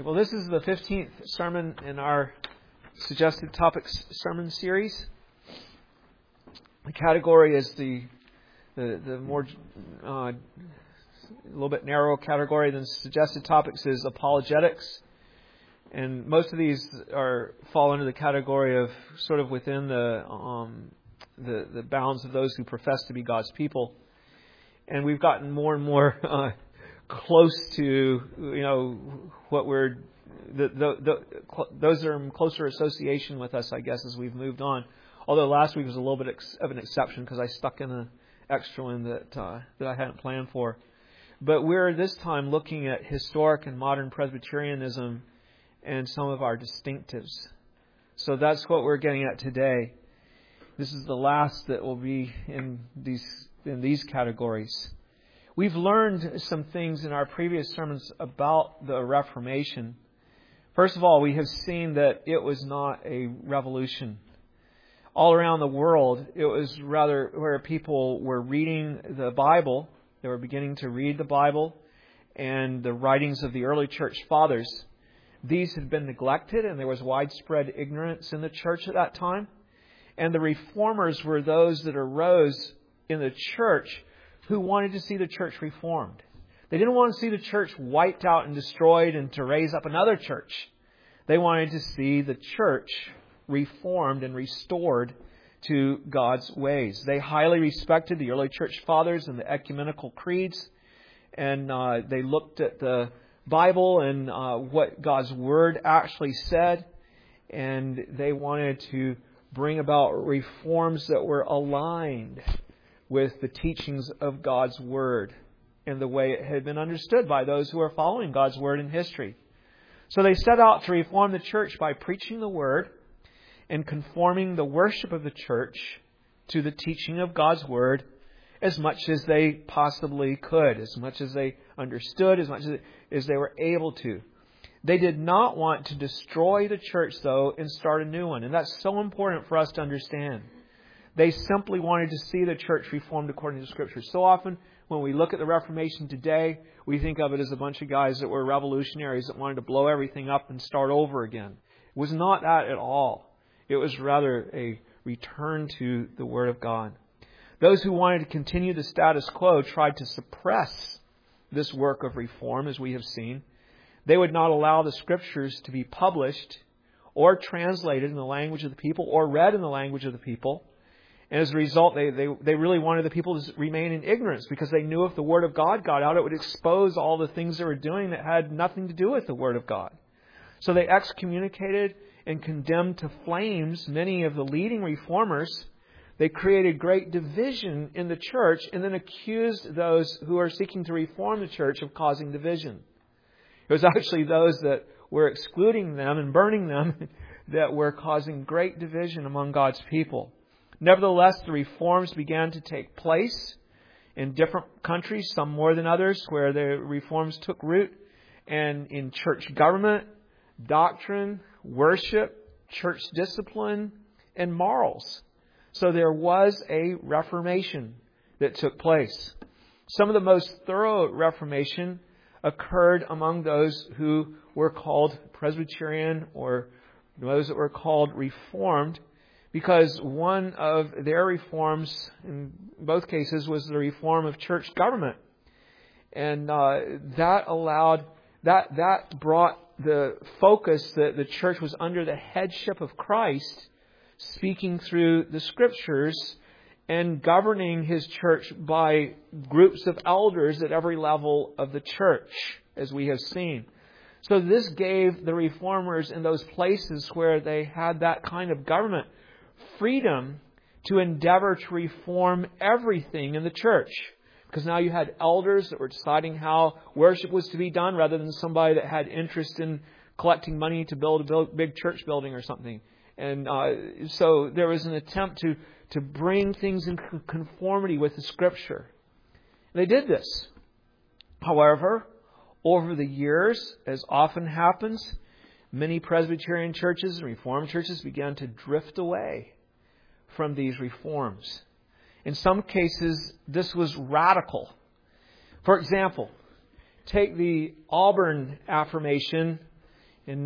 Well, this is the 15th sermon in our Suggested Topics sermon series. The category is the more a little bit narrow category than Suggested Topics is apologetics, and most of these fall into the category of sort of within the bounds of those who profess to be God's people, and we've gotten more and more close to, what we're, those are in closer association with us, I guess, as we've moved on. Although last week was a little bit of an exception because I stuck in an extra one that I hadn't planned for. But we're this time looking at historic and modern Presbyterianism and some of our distinctives. So that's what we're getting at today. This is the last that will be in these categories. We've learned some things in our previous sermons about the Reformation. First of all, we have seen that it was not a revolution. All around the world, it was rather where people were reading the Bible. They were beginning to read the Bible and the writings of the early church fathers. These had been neglected, and there was widespread ignorance in the church at that time. And the reformers were those that arose in the church who wanted to see the church reformed. They didn't want to see the church wiped out and destroyed and to raise up another church. They wanted to see the church reformed and restored to God's ways. They highly respected the early church fathers and the ecumenical creeds, and they looked at the Bible and what God's Word actually said, and they wanted to bring about reforms that were aligned with the teachings of God's Word and the way it had been understood by those who are following God's Word in history. So they set out to reform the church by preaching the Word and conforming the worship of the church to the teaching of God's Word as much as they possibly could, as much as they understood, as much as they were able to. They did not want to destroy the church, though, and start a new one. And that's so important for us to understand. They simply wanted to see the church reformed according to Scripture. So often, when we look at the Reformation today, we think of it as a bunch of guys that were revolutionaries that wanted to blow everything up and start over again. It was not that at all. It was rather a return to the Word of God. Those who wanted to continue the status quo tried to suppress this work of reform, as we have seen. They would not allow the Scriptures to be published or translated in the language of the people or read in the language of the people. And as a result, they really wanted the people to remain in ignorance because they knew if the Word of God got out, it would expose all the things they were doing that had nothing to do with the Word of God. So they excommunicated and condemned to flames many of the leading reformers. They created great division in the church and then accused those who are seeking to reform the church of causing division. It was actually those that were excluding them and burning them that were causing great division among God's people. Nevertheless, the reforms began to take place in different countries, some more than others, where the reforms took root, and in church government, doctrine, worship, church discipline, and morals. So there was a reformation that took place. Some of the most thorough reformation occurred among those who were called Presbyterian or those that were called Reformed, because one of their reforms, in both cases, was the reform of church government. And that brought the focus that the church was under the headship of Christ, speaking through the Scriptures and governing His church by groups of elders at every level of the church, as we have seen. So this gave the reformers in those places where they had that kind of government freedom to endeavor to reform everything in the church. Because now you had elders that were deciding how worship was to be done rather than somebody that had interest in collecting money to build a big church building or something. And so there was an attempt to bring things in conformity with the Scripture. They did this. However, over the years, as often happens, many Presbyterian churches and Reformed churches began to drift away from these reforms. In some cases, this was radical. For example, take the Auburn affirmation In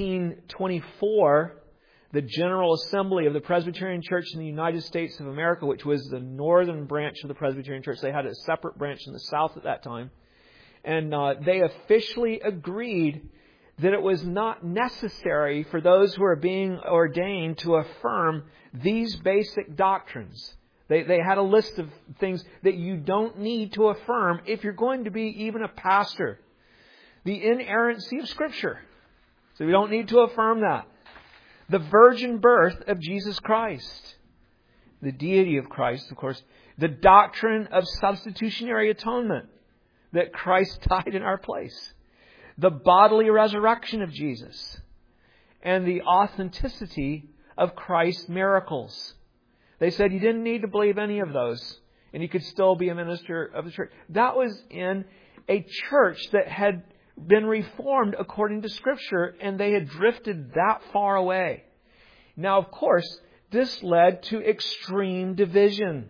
1924, the General Assembly of the Presbyterian Church in the United States of America, which was the northern branch of the Presbyterian Church, they had a separate branch in the south at that time, and they officially agreed that it was not necessary for those who are being ordained to affirm these basic doctrines. They had a list of things that you don't need to affirm if you're going to be even a pastor. The inerrancy of Scripture. So we don't need to affirm that. The virgin birth of Jesus Christ. The deity of Christ, of course. The doctrine of substitutionary atonement. That Christ died in our place. The bodily resurrection of Jesus. And the authenticity of Christ's miracles. They said you didn't need to believe any of those. And you could still be a minister of the church. That was in a church that had been reformed according to Scripture, and they had drifted that far away. Now, of course, this led to extreme division.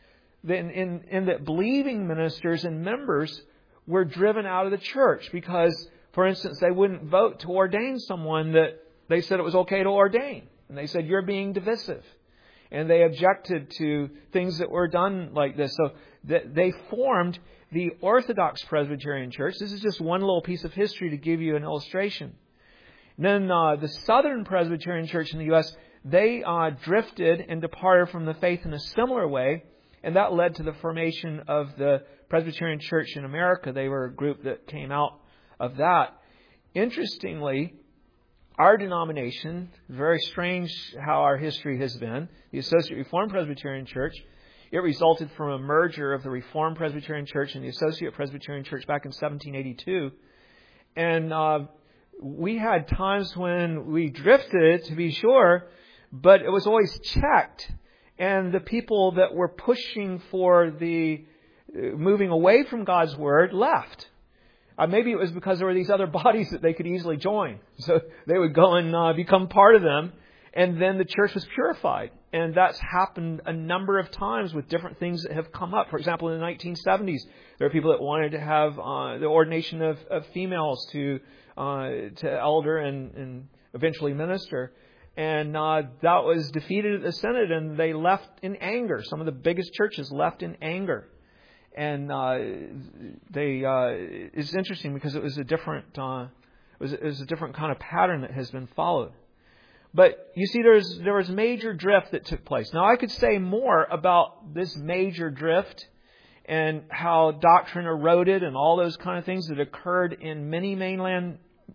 In that believing ministers and members were driven out of the church because, for instance, they wouldn't vote to ordain someone that they said it was okay to ordain. And they said, you're being divisive. And they objected to things that were done like this. So they formed the Orthodox Presbyterian Church. This is just one little piece of history to give you an illustration. And then the Southern Presbyterian Church in the U.S., they drifted and departed from the faith in a similar way. And that led to the formation of the Presbyterian Church in America. They were a group that came out of that. Interestingly, our denomination, very strange how our history has been, the Associate Reformed Presbyterian Church, it resulted from a merger of the Reformed Presbyterian Church and the Associate Presbyterian Church back in 1782. And we had times when we drifted, to be sure, but it was always checked. And the people that were pushing for the moving away from God's Word left. Maybe it was because there were these other bodies that they could easily join. So they would go and become part of them. And then the church was purified. And that's happened a number of times with different things that have come up. For example, in the 1970s, there were people that wanted to have the ordination of females to elder and eventually minister. And that was defeated at the Synod, and they left in anger. Some of the biggest churches left in anger. And it's interesting because it was a different it was a different kind of pattern that has been followed. But you see, there was major drift that took place. Now, I could say more about this major drift and how doctrine eroded and all those kind of things that occurred in many mainline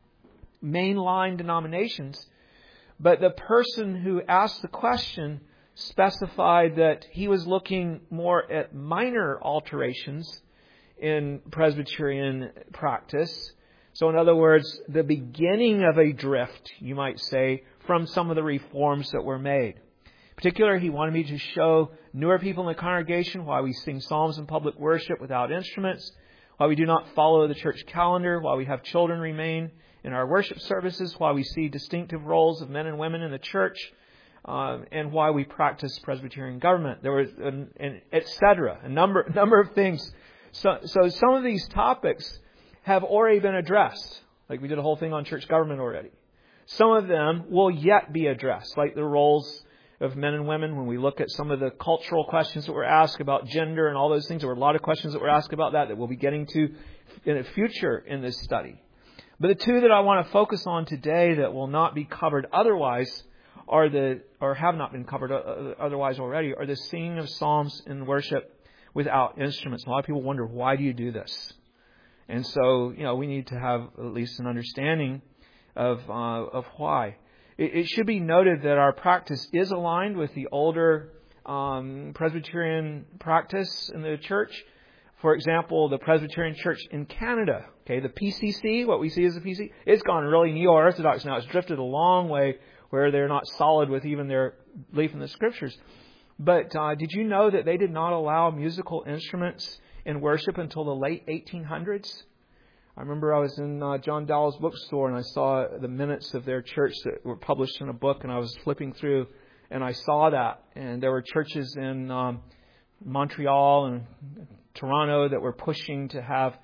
denominations. But the person who asked the question specified that he was looking more at minor alterations in Presbyterian practice. So in other words, the beginning of a drift, you might say, from some of the reforms that were made. In particular, he wanted me to show newer people in the congregation why we sing psalms in public worship without instruments, why we do not follow the church calendar, why we have children remain in our worship services, why we see distinctive roles of men and women in the church, and why we practice Presbyterian government. There was etc. A number of things. So some of these topics have already been addressed. Like we did a whole thing on church government already. Some of them will yet be addressed, like the roles of men and women. When we look at some of the cultural questions that were asked about gender and all those things, there were a lot of questions that were asked about that we'll be getting to in the future in this study. But the two that I want to focus on today that will not be covered otherwise or have not been covered otherwise already, are the singing of psalms in worship without instruments. A lot of people wonder, why do you do this? And so, we need to have at least an understanding of why. It should be noted that our practice is aligned with the older Presbyterian practice in the church. For example, the Presbyterian Church in Canada, the PCC, what we see as the PCC, it's gone really neo-Orthodox now. It's drifted a long way where they're not solid with even their belief in the Scriptures. But did you know that they did not allow musical instruments in worship until the late 1800s? I remember I was in John Dowell's bookstore and I saw the minutes of their church that were published in a book, and I was flipping through and I saw that. And there were churches in Montreal and Toronto that were pushing to have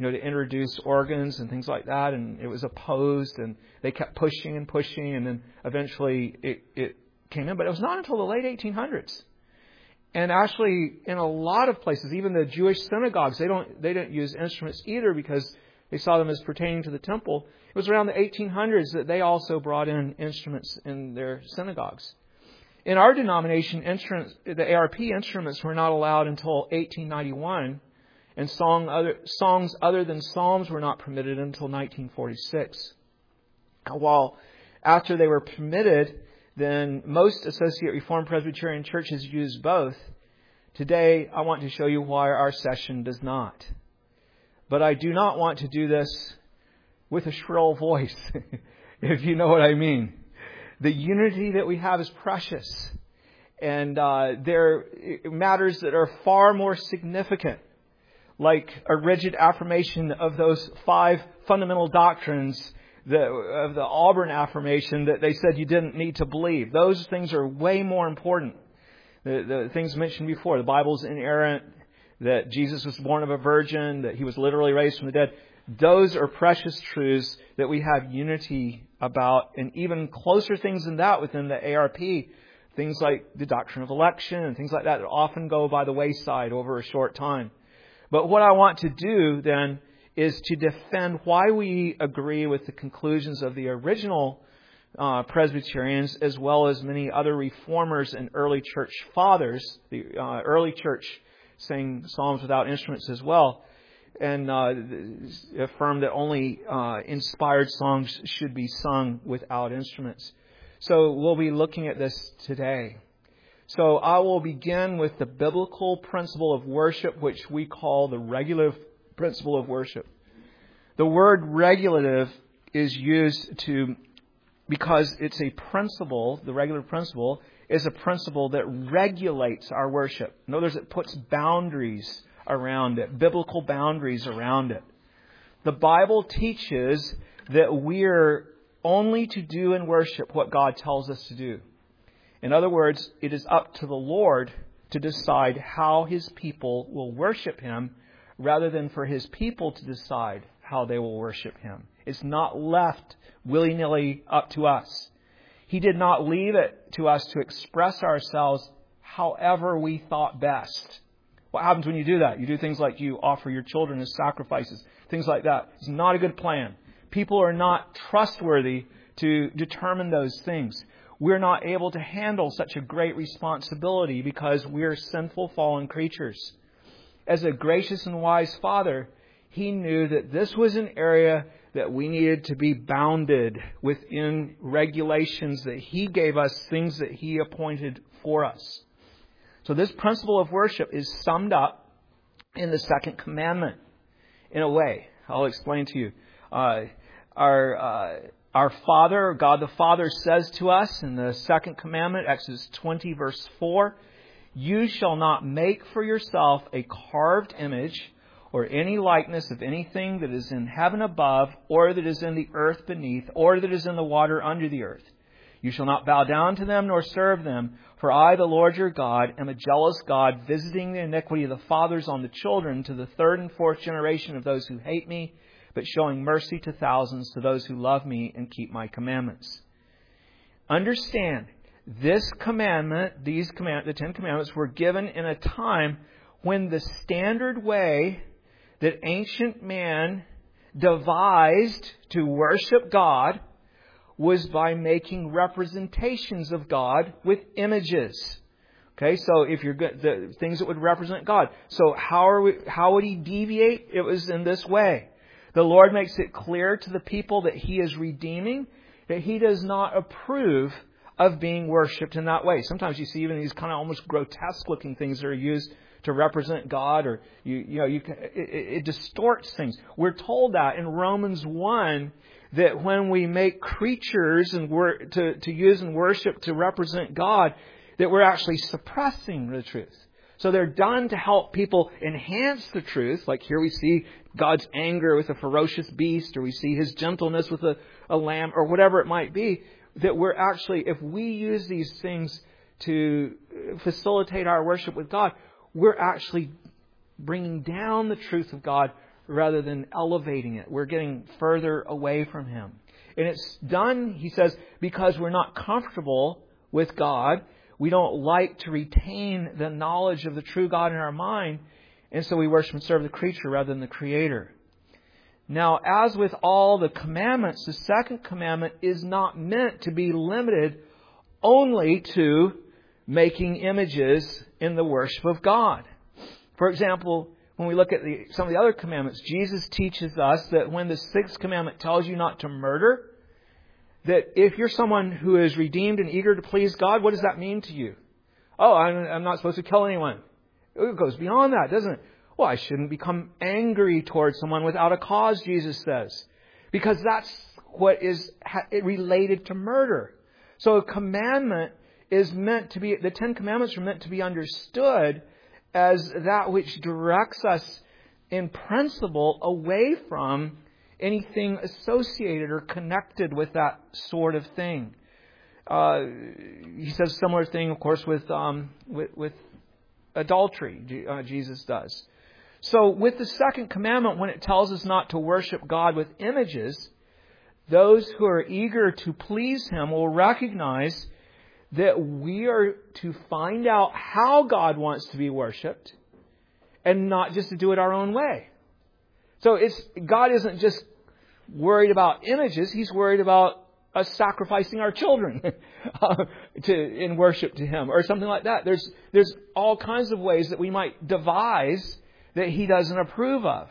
to introduce organs and things like that, and it was opposed, and they kept pushing and pushing, and then eventually it came in. But it was not until the late 1800s. And actually, in a lot of places, even the Jewish synagogues, they don't use instruments either because they saw them as pertaining to the temple. It was around the 1800s that they also brought in instruments in their synagogues. In our denomination, the ARP instruments were not allowed until 1891, and songs other than psalms were not permitted until 1946. While after they were permitted, then most Associate Reformed Presbyterian churches use both. Today, I want to show you why our session does not. But I do not want to do this with a shrill voice, if you know what I mean. The unity that we have is precious. And there are matters that are far more significant, like a rigid affirmation of those 5 fundamental doctrines of the Auburn affirmation that they said you didn't need to believe. Those things are way more important. The things mentioned before, the Bible's inerrant, that Jesus was born of a virgin, that He was literally raised from the dead. Those are precious truths that we have unity about, and even closer things than that within the ARP. Things like the doctrine of election and things like that often go by the wayside over a short time. But what I want to do then is to defend why we agree with the conclusions of the original Presbyterians, as well as many other reformers and early church fathers. The early church sang psalms without instruments as well, and affirmed that only inspired songs should be sung without instruments. So we'll be looking at this today. So I will begin with the biblical principle of worship, which we call the regulative principle of worship. The word regulative is used because it's a principle, the regulative principle is a principle that regulates our worship. In other words, it puts boundaries around it, biblical boundaries around it. The Bible teaches that we're only to do in worship what God tells us to do. In other words, it is up to the Lord to decide how His people will worship Him, rather than for His people to decide how they will worship Him. It's not left willy-nilly up to us. He did not leave it to us to express ourselves however we thought best. What happens when you do that? You do things like you offer your children as sacrifices, things like that. It's not a good plan. People are not trustworthy to determine those things. We're not able to handle such a great responsibility because we're sinful, fallen creatures. As a gracious and wise Father, He knew that this was an area that we needed to be bounded within regulations that He gave us, things that He appointed for us. So this principle of worship is summed up in the second commandment in a way. I'll explain to you. Our Father, God the Father, says to us in the second commandment, Exodus 20, verse 4, "You shall not make for yourself a carved image or any likeness of anything that is in heaven above, or that is in the earth beneath, or that is in the water under the earth. You shall not bow down to them nor serve them, for I, the Lord your God, am a jealous God, visiting the iniquity of the fathers on the children to the 3rd and 4th generation of those who hate me, but showing mercy to thousands to those who love me and keep my commandments." Understand, this commandment, the 10 commandments, were given in a time when the standard way that ancient man devised to worship God was by making representations of God with images. Okay, so if you're good, the things that would represent God. So how would He deviate? It was in this way. The Lord makes it clear to the people that He is redeeming, that He does not approve of being worshipped in that way. Sometimes you see even these kind of almost grotesque looking things that are used to represent God, or it distorts things. We're told that in Romans 1 that when we make creatures and to use in worship to represent God, that we're actually suppressing the truth. So they're done to help people enhance the truth. Like here we see God's anger with a ferocious beast, or we see His gentleness with a lamb, or whatever it might be. That we're actually, if we use these things to facilitate our worship with God, we're actually bringing down the truth of God rather than elevating it. We're getting further away from Him. And it's done, he says, because we're not comfortable with God. We don't like to retain the knowledge of the true God in our mind. And so we worship and serve the creature rather than the Creator. Now, as with all the commandments, the second commandment is not meant to be limited only to making images in the worship of God. For example, when we look at some of the other commandments, Jesus teaches us that when the sixth commandment tells you not to murder, that if you're someone who is redeemed and eager to please God, what does that mean to you? Oh, I'm not supposed to kill anyone. It goes beyond that, doesn't it? Well, I shouldn't become angry towards someone without a cause, Jesus says. Because that's what is related to murder. So a commandment is meant to be, the Ten Commandments are meant to be understood as that which directs us in principle away from anything associated or connected with that sort of thing. He says a similar thing, of course, with adultery. Jesus does. So with the second commandment, when it tells us not to worship God with images, those who are eager to please Him will recognize that we are to find out how God wants to be worshipped and not just to do it our own way. So God isn't just worried about images. He's worried about us sacrificing our children in worship to Him or something like that. There's all kinds of ways that we might devise that He doesn't approve of.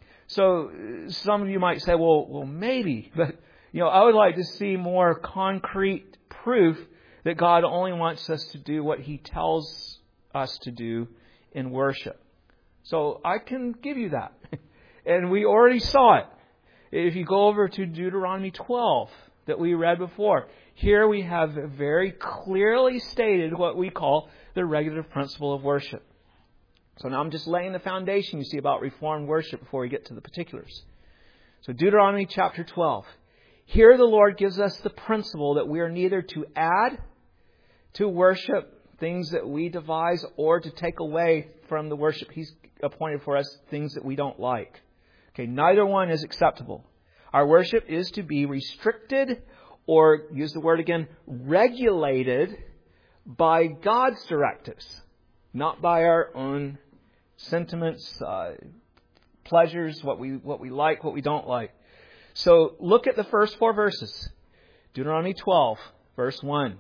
So some of you might say, well, maybe. But, I would like to see more concrete proof that God only wants us to do what He tells us to do in worship. So I can give you that. And we already saw it. If you go over to Deuteronomy 12 that we read before, here we have very clearly stated what we call the regulative principle of worship. So now I'm just laying the foundation, you see, about Reformed worship before we get to the particulars. So Deuteronomy chapter 12. Here the Lord gives us the principle that we are neither to add to worship things that we devise or to take away from the worship He's appointed for us things that we don't like. Okay, neither one is acceptable. Our worship is to be restricted or, use the word again, regulated by God's directives, not by our own sentiments, pleasures, what we like, what we don't like. So look at the first 4 verses. Deuteronomy 12, verse 1.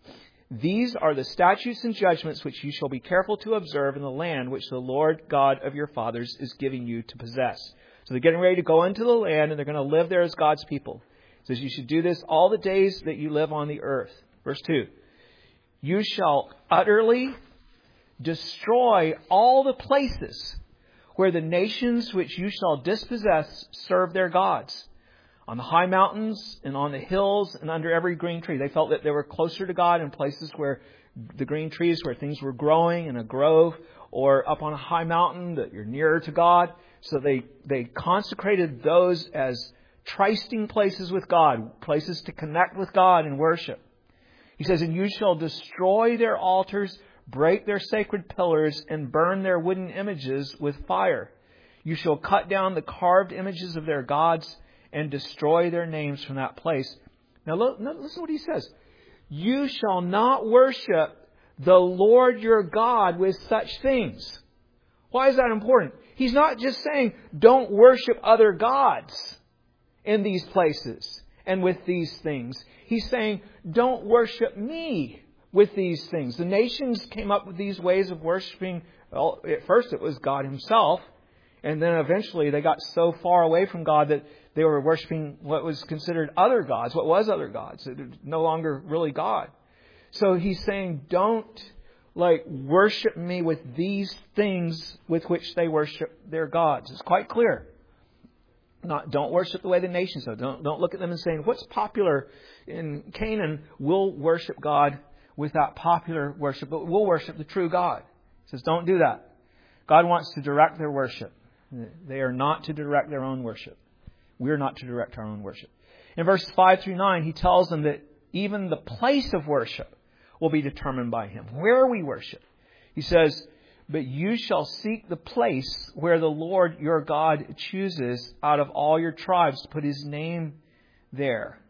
These are the statutes and judgments which you shall be careful to observe in the land which the Lord God of your fathers is giving you to possess. So they're getting ready to go into the land and they're going to live there as God's people. It says you should do this all the days that you live on the earth. Verse 2. You shall utterly destroy all the places where the nations which you shall dispossess serve their gods. On the high mountains and on the hills and under every green tree. They felt that they were closer to God in places where the green trees, where things were growing in a grove, or up on a high mountain that you're nearer to God. So they consecrated those as trysting places with God, places to connect with God and worship. He says, and you shall destroy their altars, break their sacred pillars, and burn their wooden images with fire. You shall cut down the carved images of their gods and destroy their names from that place. Now listen to what he says. You shall not worship the Lord your God with such things. Why is that important? He's not just saying don't worship other gods in these places and with these things. He's saying don't worship me with these things. The nations came up with these ways of worshiping. Well, at first it was God Himself. And then eventually they got so far away from God that they were worshiping what was considered other gods. What was other gods? It was no longer really God. So He's saying, don't worship me with these things with which they worship their gods. It's quite clear. Don't worship the way the nations do. Don't look at them and saying, what's popular in Canaan? We'll worship God with that popular worship, but we'll worship the true God. He says, don't do that. God wants to direct their worship. They are not to direct their own worship. We're not to direct our own worship. In verses 5 through 9, he tells them that even the place of worship will be determined by Him. Where we worship. He says, but you shall seek the place where the Lord your God chooses out of all your tribes to put His name there.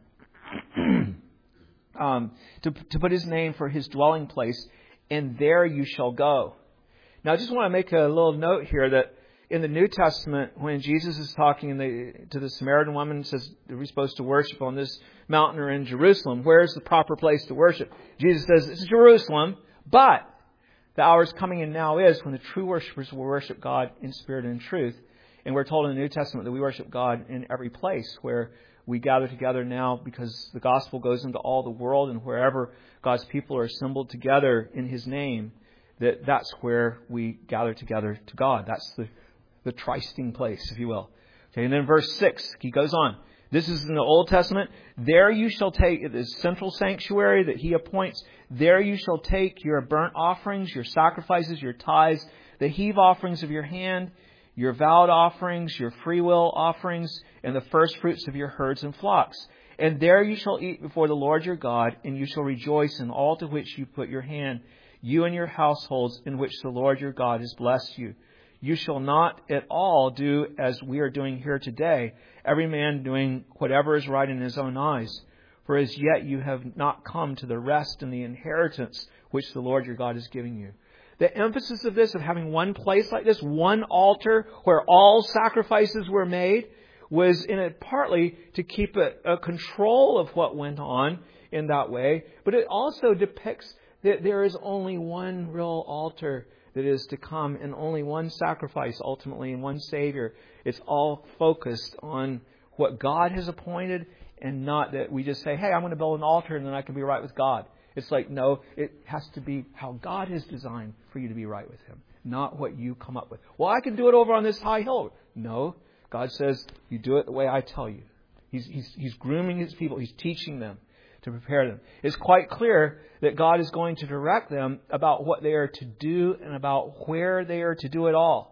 To put His name for His dwelling place, and there you shall go. Now, I just want to make a little note here that in the New Testament, when Jesus is talking to the Samaritan woman, says, are we supposed to worship on this mountain or in Jerusalem? Where's the proper place to worship? Jesus says, it's Jerusalem, but the hour is coming and now is when the true worshipers will worship God in spirit and in truth. And we're told in the New Testament that we worship God in every place where we gather together now, because the gospel goes into all the world, and wherever God's people are assembled together in His name, that's where we gather together to God. That's the trysting place, if you will. Okay, and then verse 6, he goes on. This is in the Old Testament. There you shall take the central sanctuary that He appoints. There you shall take your burnt offerings, your sacrifices, your tithes, the heave offerings of your hand, your vowed offerings, your freewill offerings, and the first fruits of your herds and flocks. And there you shall eat before the Lord your God, and you shall rejoice in all to which you put your hand, you and your households in which the Lord your God has blessed you. You shall not at all do as we are doing here today, every man doing whatever is right in his own eyes. For as yet you have not come to the rest and the inheritance which the Lord your God is giving you. The emphasis of this, of having one place like this, one altar where all sacrifices were made, was in it partly to keep a control of what went on in that way. But it also depicts that there is only one real altar that is to come, and only one sacrifice ultimately, and one Savior. It's all focused on what God has appointed, and not that we just say, hey, I'm going to build an altar and then I can be right with God. It's like, no, it has to be how God has designed for you to be right with Him, not what you come up with. Well, I can do it over on this high hill. No, God says, you do it the way I tell you. He's grooming His people. He's teaching them to prepare them. It's quite clear that God is going to direct them about what they are to do and about where they are to do it all.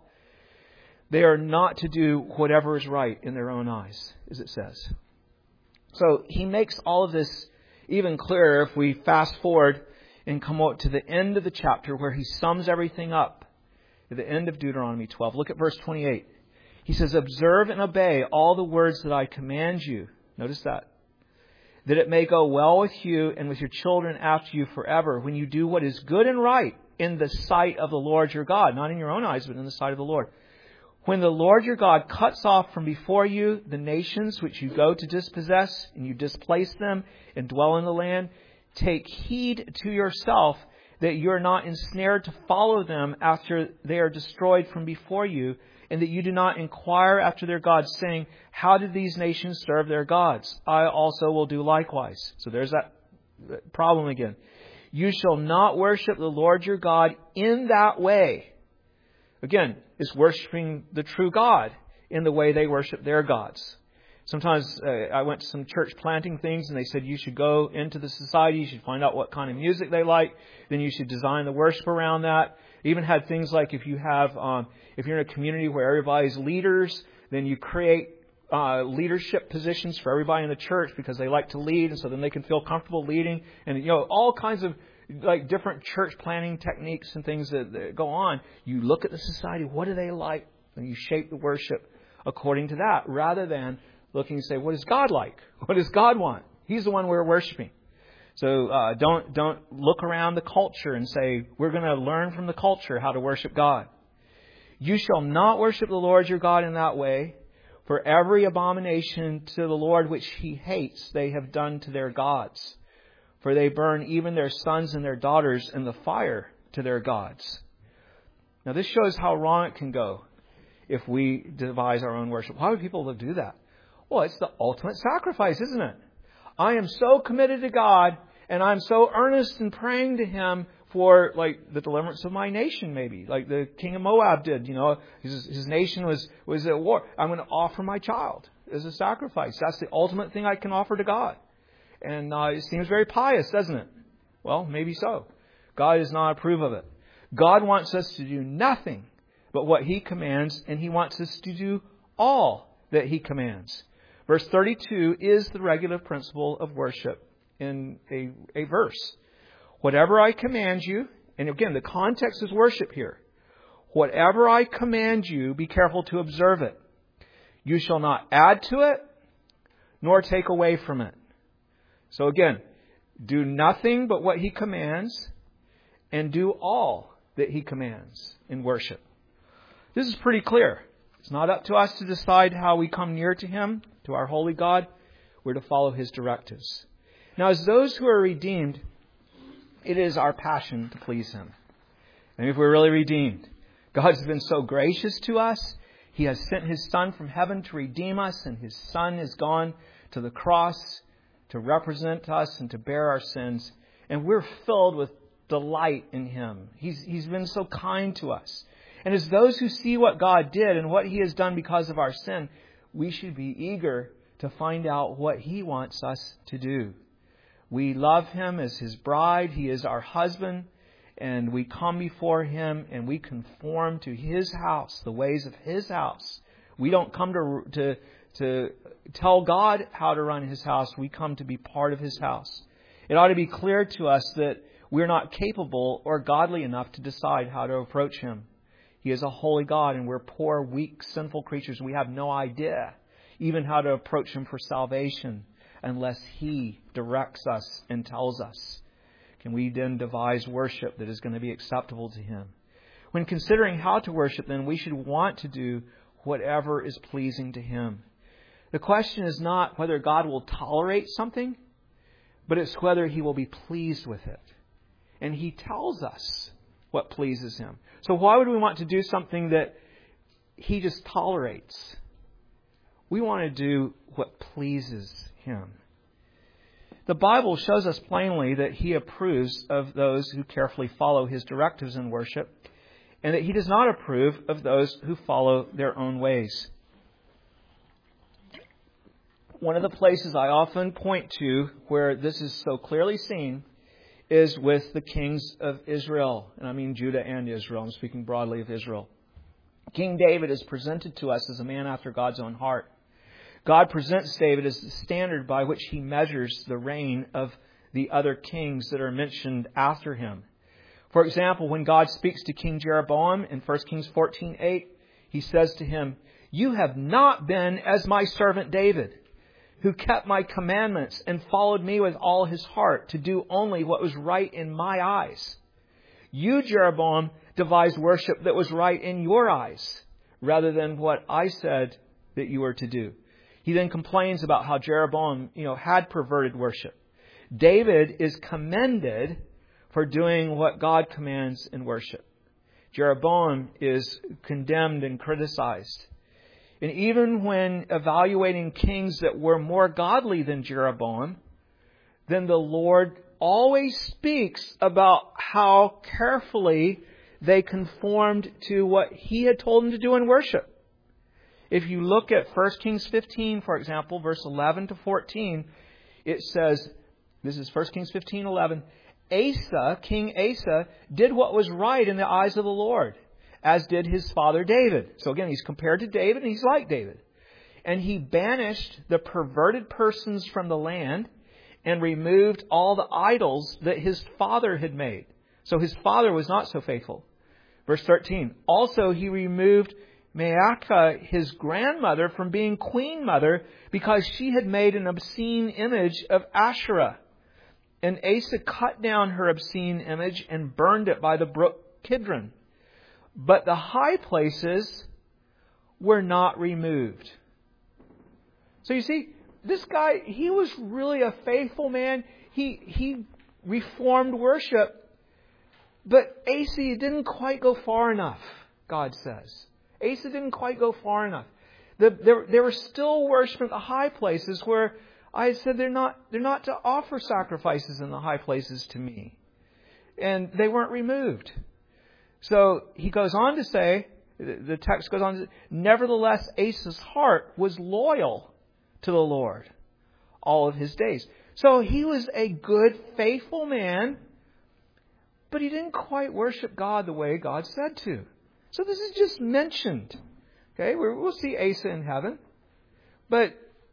They are not to do whatever is right in their own eyes, as it says. So He makes all of this even clearer if we fast forward and come out to the end of the chapter where He sums everything up. At the end of Deuteronomy 12. Look at verse 28. He says, observe and obey all the words that I command you. Notice that it may go well with you and with your children after you forever, when you do what is good and right in the sight of the Lord your God. Not in your own eyes, but in the sight of the Lord. When the Lord your God cuts off from before you the nations which you go to dispossess, and you displace them and dwell in the land, take heed to yourself that you are not ensnared to follow them after they are destroyed from before you, and that you do not inquire after their gods, saying, how did these nations serve their gods? I also will do likewise. So there's that problem again. You shall not worship the Lord your God in that way. Again, it's worshiping the true God in the way they worship their gods. Sometimes I went to some church planting things, and they said you should go into the society, you should find out what kind of music they like, then you should design the worship around that. Even had things like if you're in a community where everybody's leaders, then you create leadership positions for everybody in the church because they like to lead, and so then they can feel comfortable leading, and all kinds of like different church planning techniques and things that go on. You look at the society, what do they like, and you shape the worship according to that, rather than looking and say, what is God like? What does God want? He's the one we're worshiping. So don't look around the culture and say, we're going to learn from the culture how to worship God. You shall not worship the Lord your God in that way, for every abomination to the Lord which He hates they have done to their gods. For they burn even their sons and their daughters in the fire to their gods. Now this shows how wrong it can go if we devise our own worship. Why would people do that? Well, it's the ultimate sacrifice, isn't it? I am so committed to God, and I'm so earnest in praying to Him for, like, the deliverance of my nation, maybe, like the king of Moab did. His nation was at war. I'm going to offer my child as a sacrifice. That's the ultimate thing I can offer to God. And it seems very pious, doesn't it? Well, maybe so. God does not approve of it. God wants us to do nothing but what He commands, and He wants us to do all that He commands. Verse 32 is the regulative principle of worship in a verse. Whatever I command you, and again, the context is worship here. Whatever I command you, be careful to observe it. You shall not add to it, nor take away from it. So again, do nothing but what He commands, and do all that He commands in worship. This is pretty clear. It's not up to us to decide how we come near to Him, to our holy God. We're to follow His directives. Now, as those who are redeemed, it is our passion to please Him. And if we're really redeemed, God's been so gracious to us. He has sent His Son from heaven to redeem us, and His Son has gone to the cross to represent us and to bear our sins. And we're filled with delight in Him. He's been so kind to us. And as those who see what God did and what He has done because of our sin, we should be eager to find out what He wants us to do. We love Him as His bride. He is our husband. And we come before Him and we conform to His house, the ways of His house. We don't come to tell God how to run His house. We come to be part of His house. It ought to be clear to us that we're not capable or godly enough to decide how to approach Him. He is a holy God, and we're poor, weak, sinful creatures. We have no idea even how to approach Him for salvation unless He directs us and tells us. Can we then devise worship that is going to be acceptable to Him? When considering how to worship, then, we should want to do whatever is pleasing to Him. The question is not whether God will tolerate something, but it's whether He will be pleased with it. And He tells us what pleases Him. So why would we want to do something that He just tolerates? We want to do what pleases Him. The Bible shows us plainly that He approves of those who carefully follow His directives in worship, and that He does not approve of those who follow their own ways. One of the places I often point to where this is so clearly seen is with the kings of Israel. And I mean Judah and Israel. I'm speaking broadly of Israel. King David is presented to us as a man after God's own heart. God presents David as the standard by which He measures the reign of the other kings that are mentioned after him. For example, when God speaks to King Jeroboam in 1 Kings 14:8, He says to him, "You have not been as my servant David, who kept my commandments and followed me with all his heart to do only what was right in my eyes. You, Jeroboam, devised worship that was right in your eyes, rather than what I said that you were to do." He then complains about how Jeroboam, had perverted worship. David is commended for doing what God commands in worship. Jeroboam is condemned and criticized. And even when evaluating kings that were more godly than Jeroboam, then the Lord always speaks about how carefully they conformed to what He had told them to do in worship. If you look at 1 Kings 15, for example, verse 11 to 14, it says, this is 1 Kings 15:11, King Asa, did what was right in the eyes of the Lord, as did his father David. So again, he's compared to David, and he's like David. And he banished the perverted persons from the land and removed all the idols that his father had made. So his father was not so faithful. Verse 13, also he removed Maacah, his grandmother, from being queen mother because she had made an obscene image of Asherah. And Asa cut down her obscene image and burned it by the brook Kidron. But the high places were not removed. So you see, this guy, he was really a faithful man. He reformed worship. But Asa didn't quite go far enough, God says. Asa didn't quite go far enough. There were still worship at the high places where I said they're not to offer sacrifices in the high places to me. And they weren't removed. So he goes on to say, the text goes on to say, nevertheless, Asa's heart was loyal to the Lord all of his days. So he was a good, faithful man, but he didn't quite worship God the way God said to. So this is just mentioned. Okay, we'll see Asa in heaven. But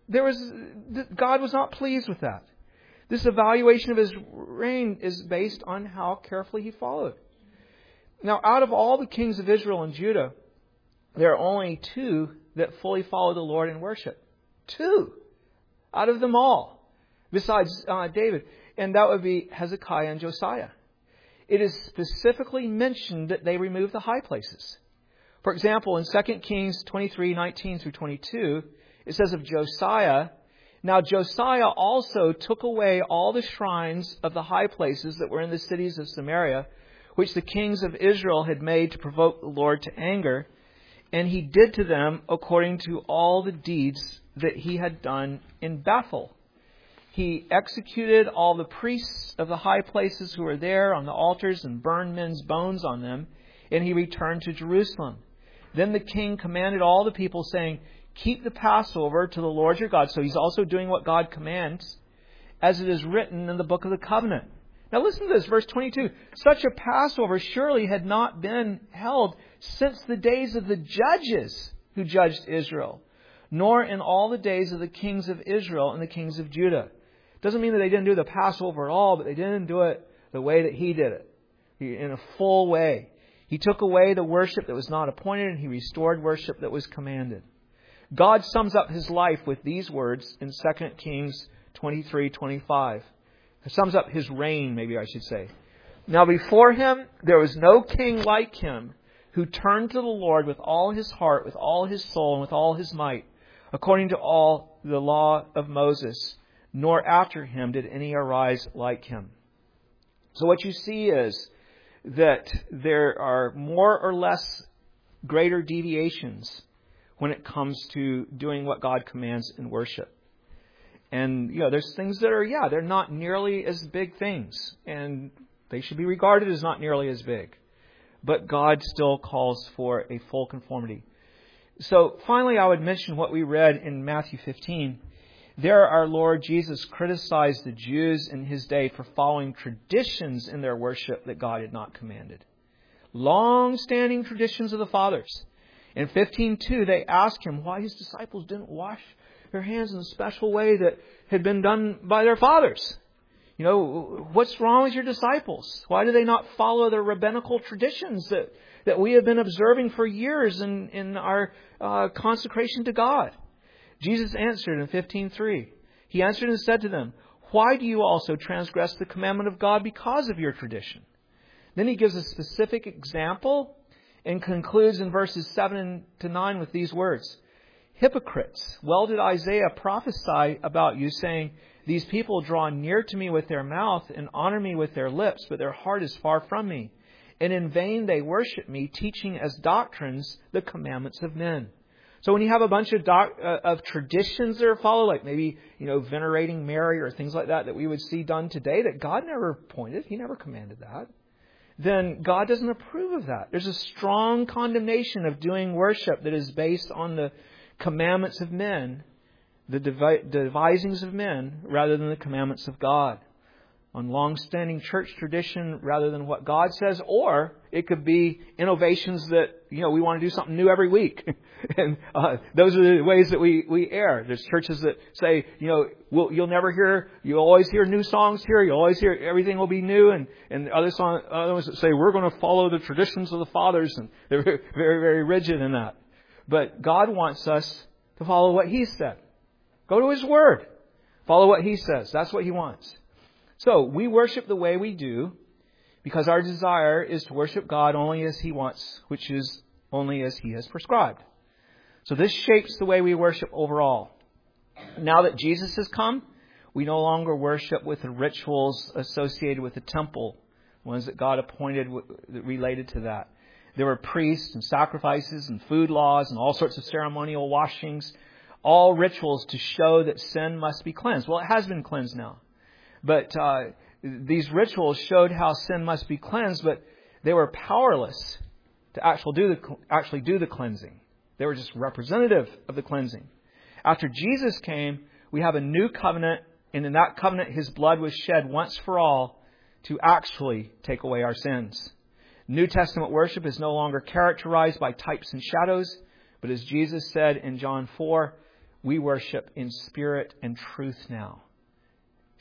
God was not pleased with that. This evaluation of his reign is based on how carefully he followed. Now, out of all the kings of Israel and Judah, there are only 2 that fully follow the Lord in worship. 2 out of them all, besides David. And that would be Hezekiah and Josiah. It is specifically mentioned that they removed the high places. For example, in 2 Kings 23:19 through 22, it says of Josiah, "Now Josiah also took away all the shrines of the high places that were in the cities of Samaria, which the kings of Israel had made to provoke the Lord to anger, and he did to them according to all the deeds that he had done in Bethel. He executed all the priests of the high places who were there on the altars and burned men's bones on them, and he returned to Jerusalem. Then the king commanded all the people, saying, 'Keep the Passover to the Lord your God.'" So he's also doing what God commands, "as it is written in the book of the covenant." Now listen to this, verse 22. "Such a Passover surely had not been held since the days of the judges who judged Israel, nor in all the days of the kings of Israel and the kings of Judah." Doesn't mean that they didn't do the Passover at all, but they didn't do it the way that he did it, in a full way. He took away the worship that was not appointed, and he restored worship that was commanded. God sums up his life with these words in 2 Kings 23:25. It sums up his reign, maybe I should say. "Now before him there was no king like him, who turned to the Lord with all his heart, with all his soul, and with all his might, according to all the law of Moses. Nor after him did any arise like him." So what you see is that there are more or less greater deviations when it comes to doing what God commands in worship. And, there's things that are, they're not nearly as big things. And they should be regarded as not nearly as big. But God still calls for a full conformity. So finally, I would mention what we read in Matthew 15. There our Lord Jesus criticized the Jews in his day for following traditions in their worship that God had not commanded. Long-standing traditions of the fathers. In 15:2, they asked him why his disciples didn't wash their hands in a special way that had been done by their fathers. What's wrong with your disciples? Why do they not follow the rabbinical traditions that we have been observing for years in our consecration to God? Jesus answered in 15:3. He answered and said to them, "Why do you also transgress the commandment of God because of your tradition?" Then he gives a specific example and concludes in verses 7 to 9 with these words. "Hypocrites, well did Isaiah prophesy about you, saying, 'These people draw near to me with their mouth and honor me with their lips, but their heart is far from me. And in vain they worship me, teaching as doctrines the commandments of men.'" So when you have a bunch of traditions that are followed, like maybe, venerating Mary or things like that we would see done today that God never appointed, he never commanded that, then God doesn't approve of that. There's a strong condemnation of doing worship that is based on the commandments of men, the devisings of men, rather than the commandments of God. On long-standing church tradition rather than what God says, or it could be innovations that, we want to do something new every week. And those are the ways that we err. There's churches that say, you'll always hear new songs here, you'll always hear everything will be new, and others that say, we're going to follow the traditions of the fathers, and they're very, very, very rigid in that. But God wants us to follow what He said. Go to His Word. Follow what He says. That's what He wants. So we worship the way we do because our desire is to worship God only as He wants, which is only as He has prescribed. So this shapes the way we worship overall. Now that Jesus has come, we no longer worship with the rituals associated with the temple, ones that God appointed that related to that. There were priests and sacrifices and food laws and all sorts of ceremonial washings, all rituals to show that sin must be cleansed. Well, it has been cleansed now. But these rituals showed how sin must be cleansed, but they were powerless to actually do the cleansing. They were just representative of the cleansing. After Jesus came, we have a new covenant, and in that covenant His blood was shed once for all to actually take away our sins. New Testament worship is no longer characterized by types and shadows, but as Jesus said in John 4, we worship in spirit and truth now.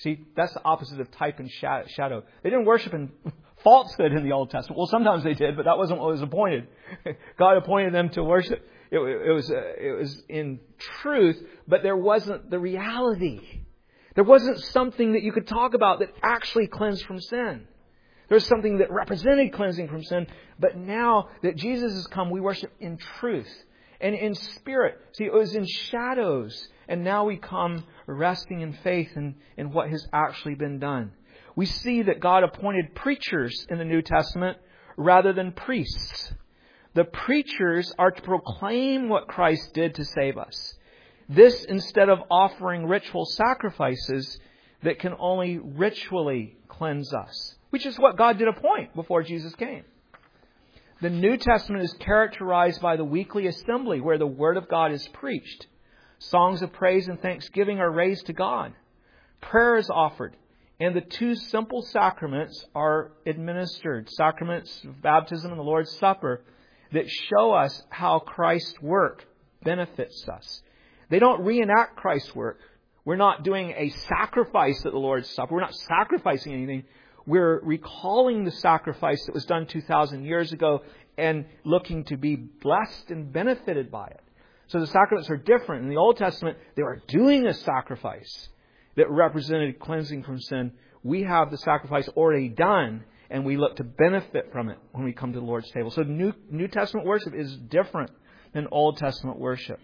See, that's the opposite of type and shadow. They didn't worship in falsehood in the Old Testament. Well, sometimes they did, but that wasn't what was appointed. God appointed them to worship. It was in truth, but there wasn't the reality. There wasn't something that you could talk about that actually cleansed from sin. There's something that represented cleansing from sin. But now that Jesus has come, we worship in truth and in spirit. See, it was in shadows. And now we come resting in faith in what has actually been done. We see that God appointed preachers in the New Testament rather than priests. The preachers are to proclaim what Christ did to save us. This instead of offering ritual sacrifices that can only ritually cleanse us, which is what God did appoint before Jesus came. The New Testament is characterized by the weekly assembly where the Word of God is preached. Songs of praise and thanksgiving are raised to God. Prayer is offered. And the two simple sacraments are administered. Sacraments of baptism and the Lord's Supper that show us how Christ's work benefits us. They don't reenact Christ's work. We're not doing a sacrifice at the Lord's Supper. We're not sacrificing anything. We're recalling the sacrifice that was done 2,000 years ago and looking to be blessed and benefited by it. So the sacraments are different. In the Old Testament, they were doing a sacrifice that represented cleansing from sin. We have the sacrifice already done, and we look to benefit from it when we come to the Lord's table. So New Testament worship is different than Old Testament worship.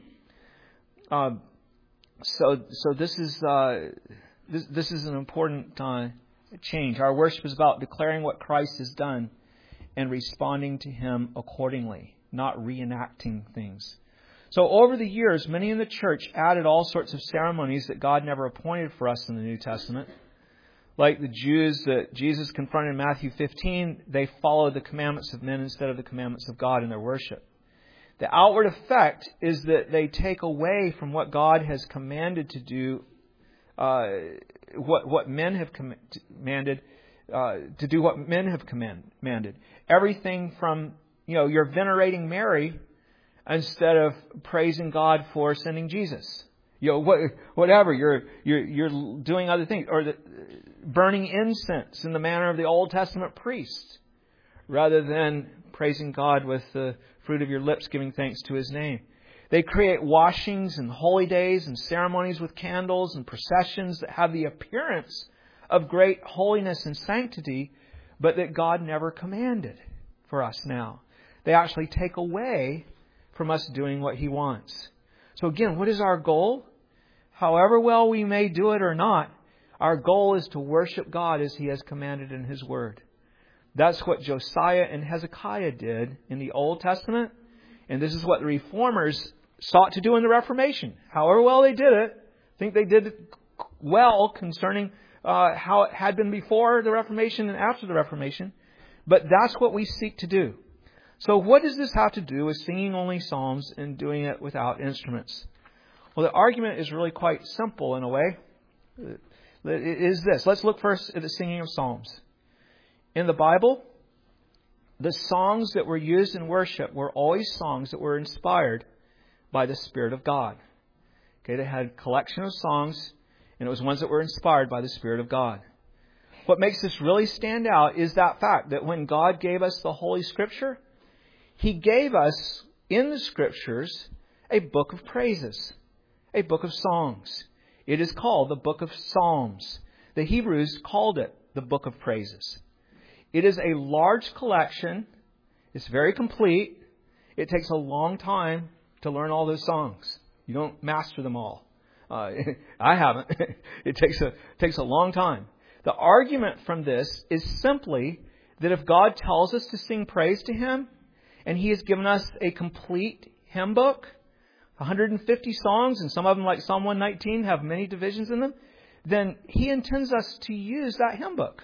So this is an important change. Our worship is about declaring what Christ has done and responding to Him accordingly, not reenacting things. So over the years, many in the church added all sorts of ceremonies that God never appointed for us in the New Testament. Like the Jews that Jesus confronted in Matthew 15, they followed the commandments of men instead of the commandments of God in their worship. The outward effect is that they take away from what God has commanded to do, what men have commanded, to do what men have commanded. Everything from, you're venerating Mary instead of praising God for sending Jesus. Whatever. You're doing other things. Or burning incense in the manner of the Old Testament priest, rather than praising God with the fruit of your lips, giving thanks to His name. They create washings and holy days and ceremonies with candles and processions that have the appearance of great holiness and sanctity, but that God never commanded for us now. They actually take away from us doing what He wants. So again, what is our goal? However well we may do it or not, our goal is to worship God as He has commanded in His Word. That's what Josiah and Hezekiah did in the Old Testament, and this is what the Reformers sought to do in the Reformation. However well they did it, I think they did it well concerning how it had been before the Reformation and after the Reformation, but that's what we seek to do. So what does this have to do with singing only psalms and doing it without instruments? Well, the argument is really quite simple in a way. It is this. Let's look first at the singing of psalms. In the Bible, the songs that were used in worship were always songs that were inspired by the Spirit of God. Okay, they had a collection of songs, and it was ones that were inspired by the Spirit of God. What makes this really stand out is that fact that when God gave us the Holy Scripture, He gave us in the Scriptures a book of praises, a book of songs. It is called the Book of Psalms. The Hebrews called it the Book of Praises. It is a large collection. It's very complete. It takes a long time to learn all those songs. You don't master them all. I haven't. It takes a long time. The argument from this is simply that if God tells us to sing praise to Him, and He has given us a complete hymn book, 150 songs, and some of them, like Psalm 119, have many divisions in them, then He intends us to use that hymn book.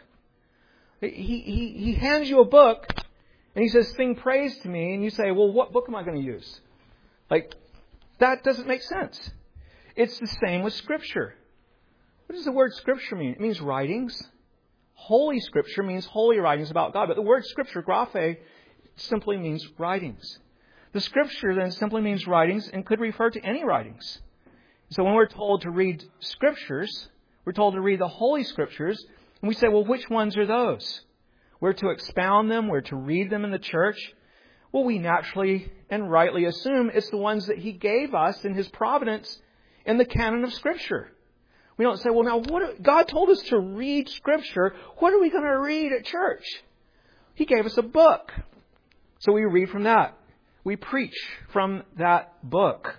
He hands you a book, and He says, sing praise to me, and you say, well, what book am I going to use? That doesn't make sense. It's the same with Scripture. What does the word Scripture mean? It means writings. Holy Scripture means holy writings about God. But the word Scripture, graphe, simply means writings. The Scripture then simply means writings and could refer to any writings. So when we're told to read Scriptures, We're told to read the Holy Scriptures. And we say, well, which ones are those? We're to expound them. We're to read them in the church. Well, we naturally and rightly assume it's the ones that He gave us in His providence in the canon of Scripture. We don't say, well, now, God told us to read Scripture. What are we going to read at church? He gave us a book. So we read from that. We preach from that book.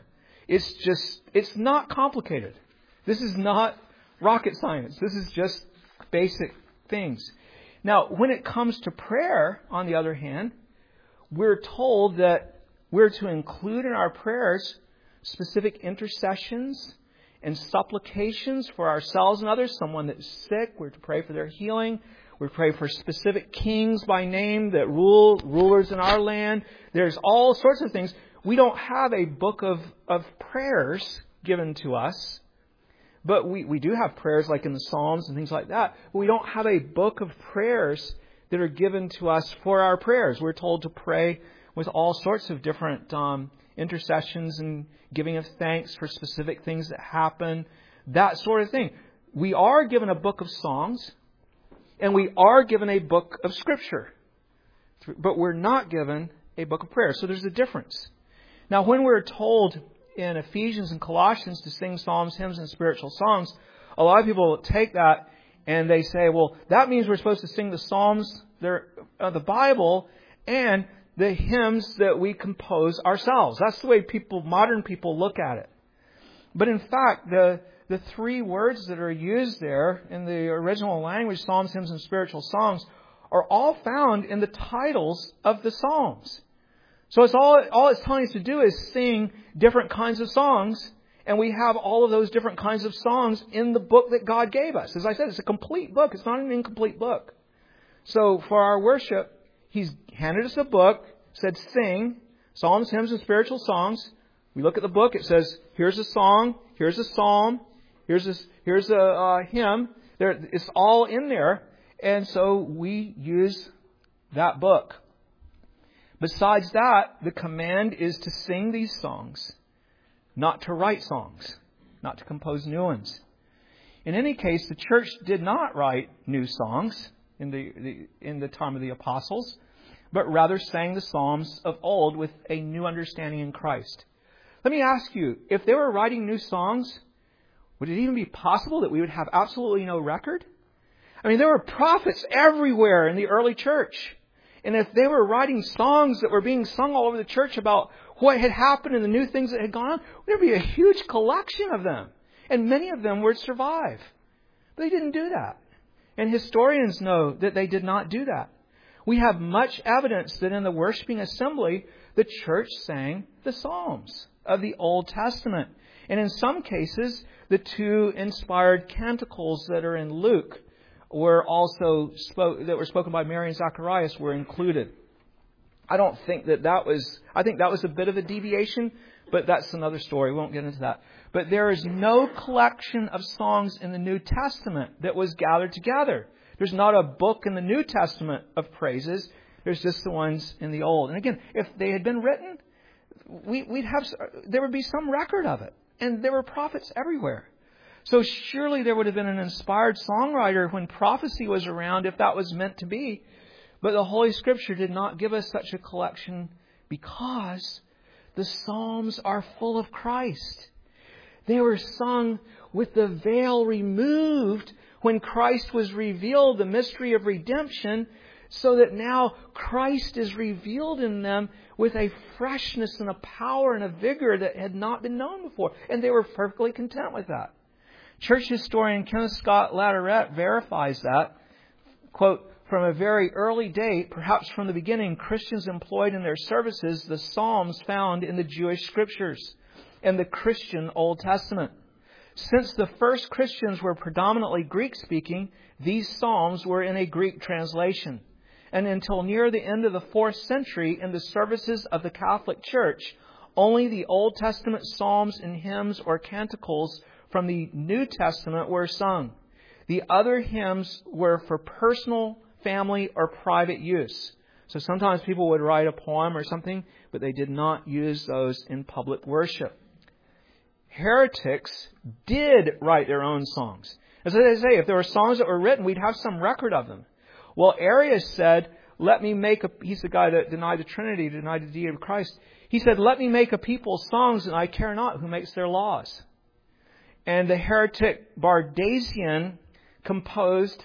It's not complicated. This is not rocket science. This is just basic things. Now, when it comes to prayer, on the other hand, we're told that we're to include in our prayers specific intercessions and supplications for ourselves and others. Someone that's sick, we're to pray for their healing. We pray for specific kings by name that rulers in our land. There's all sorts of things. We don't have a book of prayers given to us, but we do have prayers like in the Psalms and things like that. But we don't have a book of prayers that are given to us for our prayers. We're told to pray with all sorts of different intercessions and giving of thanks for specific things that happen, that sort of thing. We are given a book of songs, and we are given a book of Scripture, but we're not given a book of prayer. So there's a difference. Now, when we're told in Ephesians and Colossians to sing psalms, hymns, and spiritual songs, a lot of people take that and they say, well, that means we're supposed to sing the psalms, the Bible, and the hymns that we compose ourselves. That's the way modern people look at it. But in fact, the three words that are used there in the original language, psalms, hymns, and spiritual songs, are all found in the titles of the psalms. So it's all it's telling us to do is sing different kinds of songs, and we have all of those different kinds of songs in the book that God gave us. As I said, it's a complete book. It's not an incomplete book. So for our worship, He's handed us a book, said sing psalms, hymns, and spiritual songs. We look at the book. It says, here's a song, here's a psalm, here's a hymn. It's all in there. And so we use that book. Besides that, the command is to sing these songs, not to write songs, not to compose new ones. In any case, the church did not write new songs in the time of the apostles, but rather sang the psalms of old with a new understanding in Christ. Let me ask you, if they were writing new songs, would it even be possible that we would have absolutely no record? I mean, there were prophets everywhere in the early church. And if they were writing songs that were being sung all over the church about what had happened and the new things that had gone on, there would be a huge collection of them. And many of them would survive. But they didn't do that. And historians know that they did not do that. We have much evidence that in the worshiping assembly, the church sang the Psalms of the Old Testament. And in some cases, the two inspired canticles that are in Luke were also that were spoken by Mary and Zacharias were included. I think that was a bit of a deviation, but that's another story. We won't get into that. But there is no collection of songs in the New Testament that was gathered together. There's not a book in the New Testament of praises. There's just the ones in the Old. And again, if they had been written, there would be some record of it. And there were prophets everywhere. So surely there would have been an inspired songwriter when prophecy was around, if that was meant to be. But the Holy Scripture did not give us such a collection because the Psalms are full of Christ. They were sung with the veil removed when Christ was revealed, the mystery of redemption, so that now Christ is revealed in them with a freshness and a power and a vigor that had not been known before. And they were perfectly content with that. Church historian Kenneth Scott Latourette verifies that, quote, from a very early date, perhaps from the beginning, Christians employed in their services the Psalms found in the Jewish Scriptures and the Christian Old Testament. Since the first Christians were predominantly Greek-speaking, these Psalms were in a Greek translation. And until near the end of the 4th century, in the services of the Catholic Church, only the Old Testament Psalms and hymns or canticles from the New Testament were sung. The other hymns were for personal, family, or private use. So sometimes people would write a poem or something, but they did not use those in public worship. Heretics did write their own songs. As I say, if there were songs that were written, we'd have some record of them. Well, Arius said, he's the guy that denied the Trinity, denied the deity of Christ. He said, let me make a people songs, and I care not who makes their laws. And the heretic Bardasian composed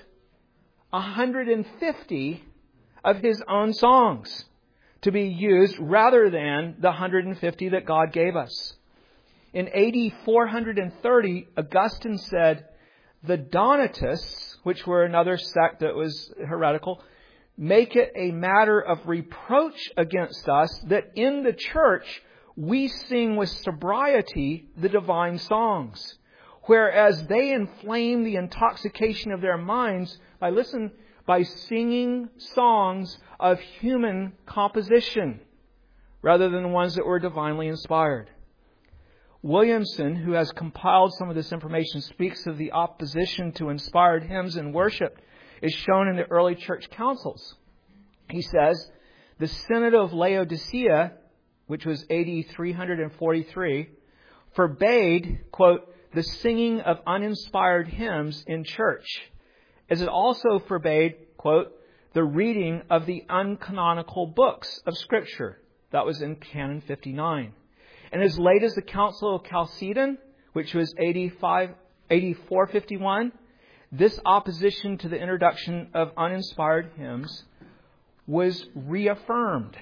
150 of his own songs to be used rather than the 150 that God gave us. In AD 430, Augustine said, the Donatists, which were another sect that was heretical, make it a matter of reproach against us that in the church we sing with sobriety the divine songs, whereas they inflame the intoxication of their minds by singing songs of human composition rather than ones that were divinely inspired. Williamson, who has compiled some of this information, speaks of the opposition to inspired hymns and worship is shown in the early church councils. He says, the Synod of Laodicea, which was AD 343, forbade, quote, the singing of uninspired hymns in church, as it also forbade, quote, the reading of the uncanonical books of Scripture. That was in Canon 59. And as late as the Council of Chalcedon, which was AD 451, this opposition to the introduction of uninspired hymns was reaffirmed.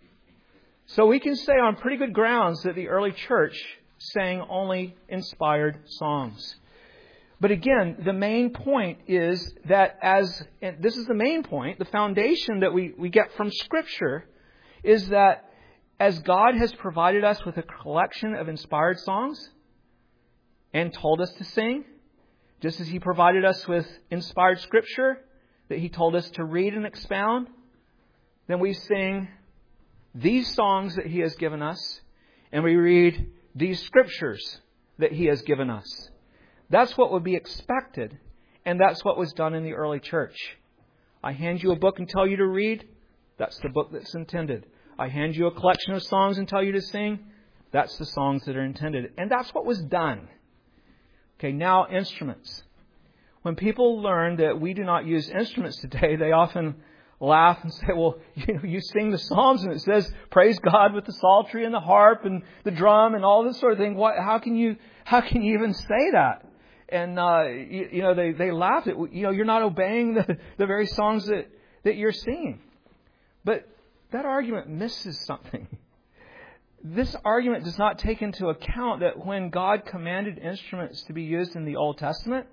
So we can say on pretty good grounds that the early church sang only inspired songs. But again, the main point is that and this is the main point, the foundation that we get from Scripture is that as God has provided us with a collection of inspired songs and told us to sing, just as He provided us with inspired Scripture that He told us to read and expound, then we sing these songs that He has given us and we read these Scriptures that He has given us. That's what would be expected, and that's what was done in the early church. I hand you a book and tell you to read, that's the book that's intended. I hand you a collection of songs and tell you to sing, that's the songs that are intended. And that's what was done. Okay, now instruments. When people learn that we do not use instruments today, they often laugh and say, well, you sing the Psalms and it says, praise God with the psaltery and the harp and the drum and all this sort of thing. How can you even say that? And, they laughed at, you're not obeying the very songs that you're singing. But that argument misses something. This argument does not take into account that when God commanded instruments to be used in the Old Testament,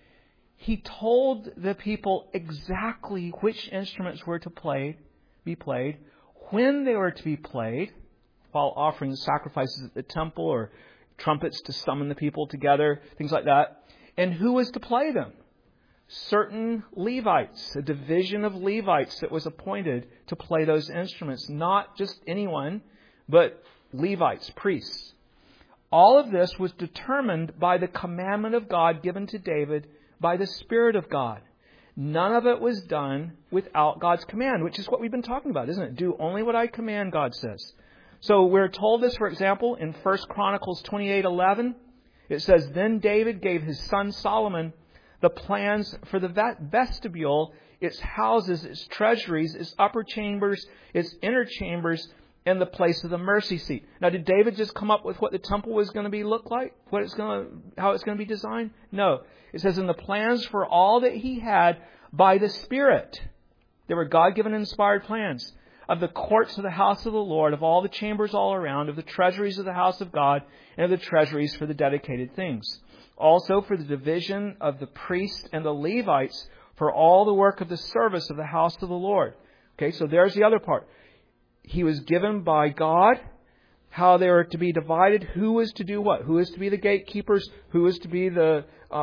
He told the people exactly which instruments were to be played, when they were to be played, while offering sacrifices at the temple or trumpets to summon the people together, things like that, and who was to play them. Certain Levites, a division of Levites that was appointed to play those instruments. Not just anyone, but Levites, priests. All of this was determined by the commandment of God given to David by the Spirit of God. None of it was done without God's command, which is what we've been talking about, isn't it? Do only what I command, God says. So we're told this, for example, in 1 Chronicles 28:11. It says, then David gave his son Solomon the plans for the vestibule, its houses, its treasuries, its upper chambers, its inner chambers, and the place of the mercy seat. Now, did David just come up with what the temple was going to look like? How it's going to be designed? No. It says in the plans for all that he had by the Spirit. They were God-given inspired plans of the courts of the house of the Lord, of all the chambers all around, of the treasuries of the house of God, and of the treasuries for the dedicated things. Also for the division of the priests and the Levites for all the work of the service of the house of the Lord. Okay, so there's the other part. He was given by God how they were to be divided, who was to do what, who was to be the gatekeepers, who was to be the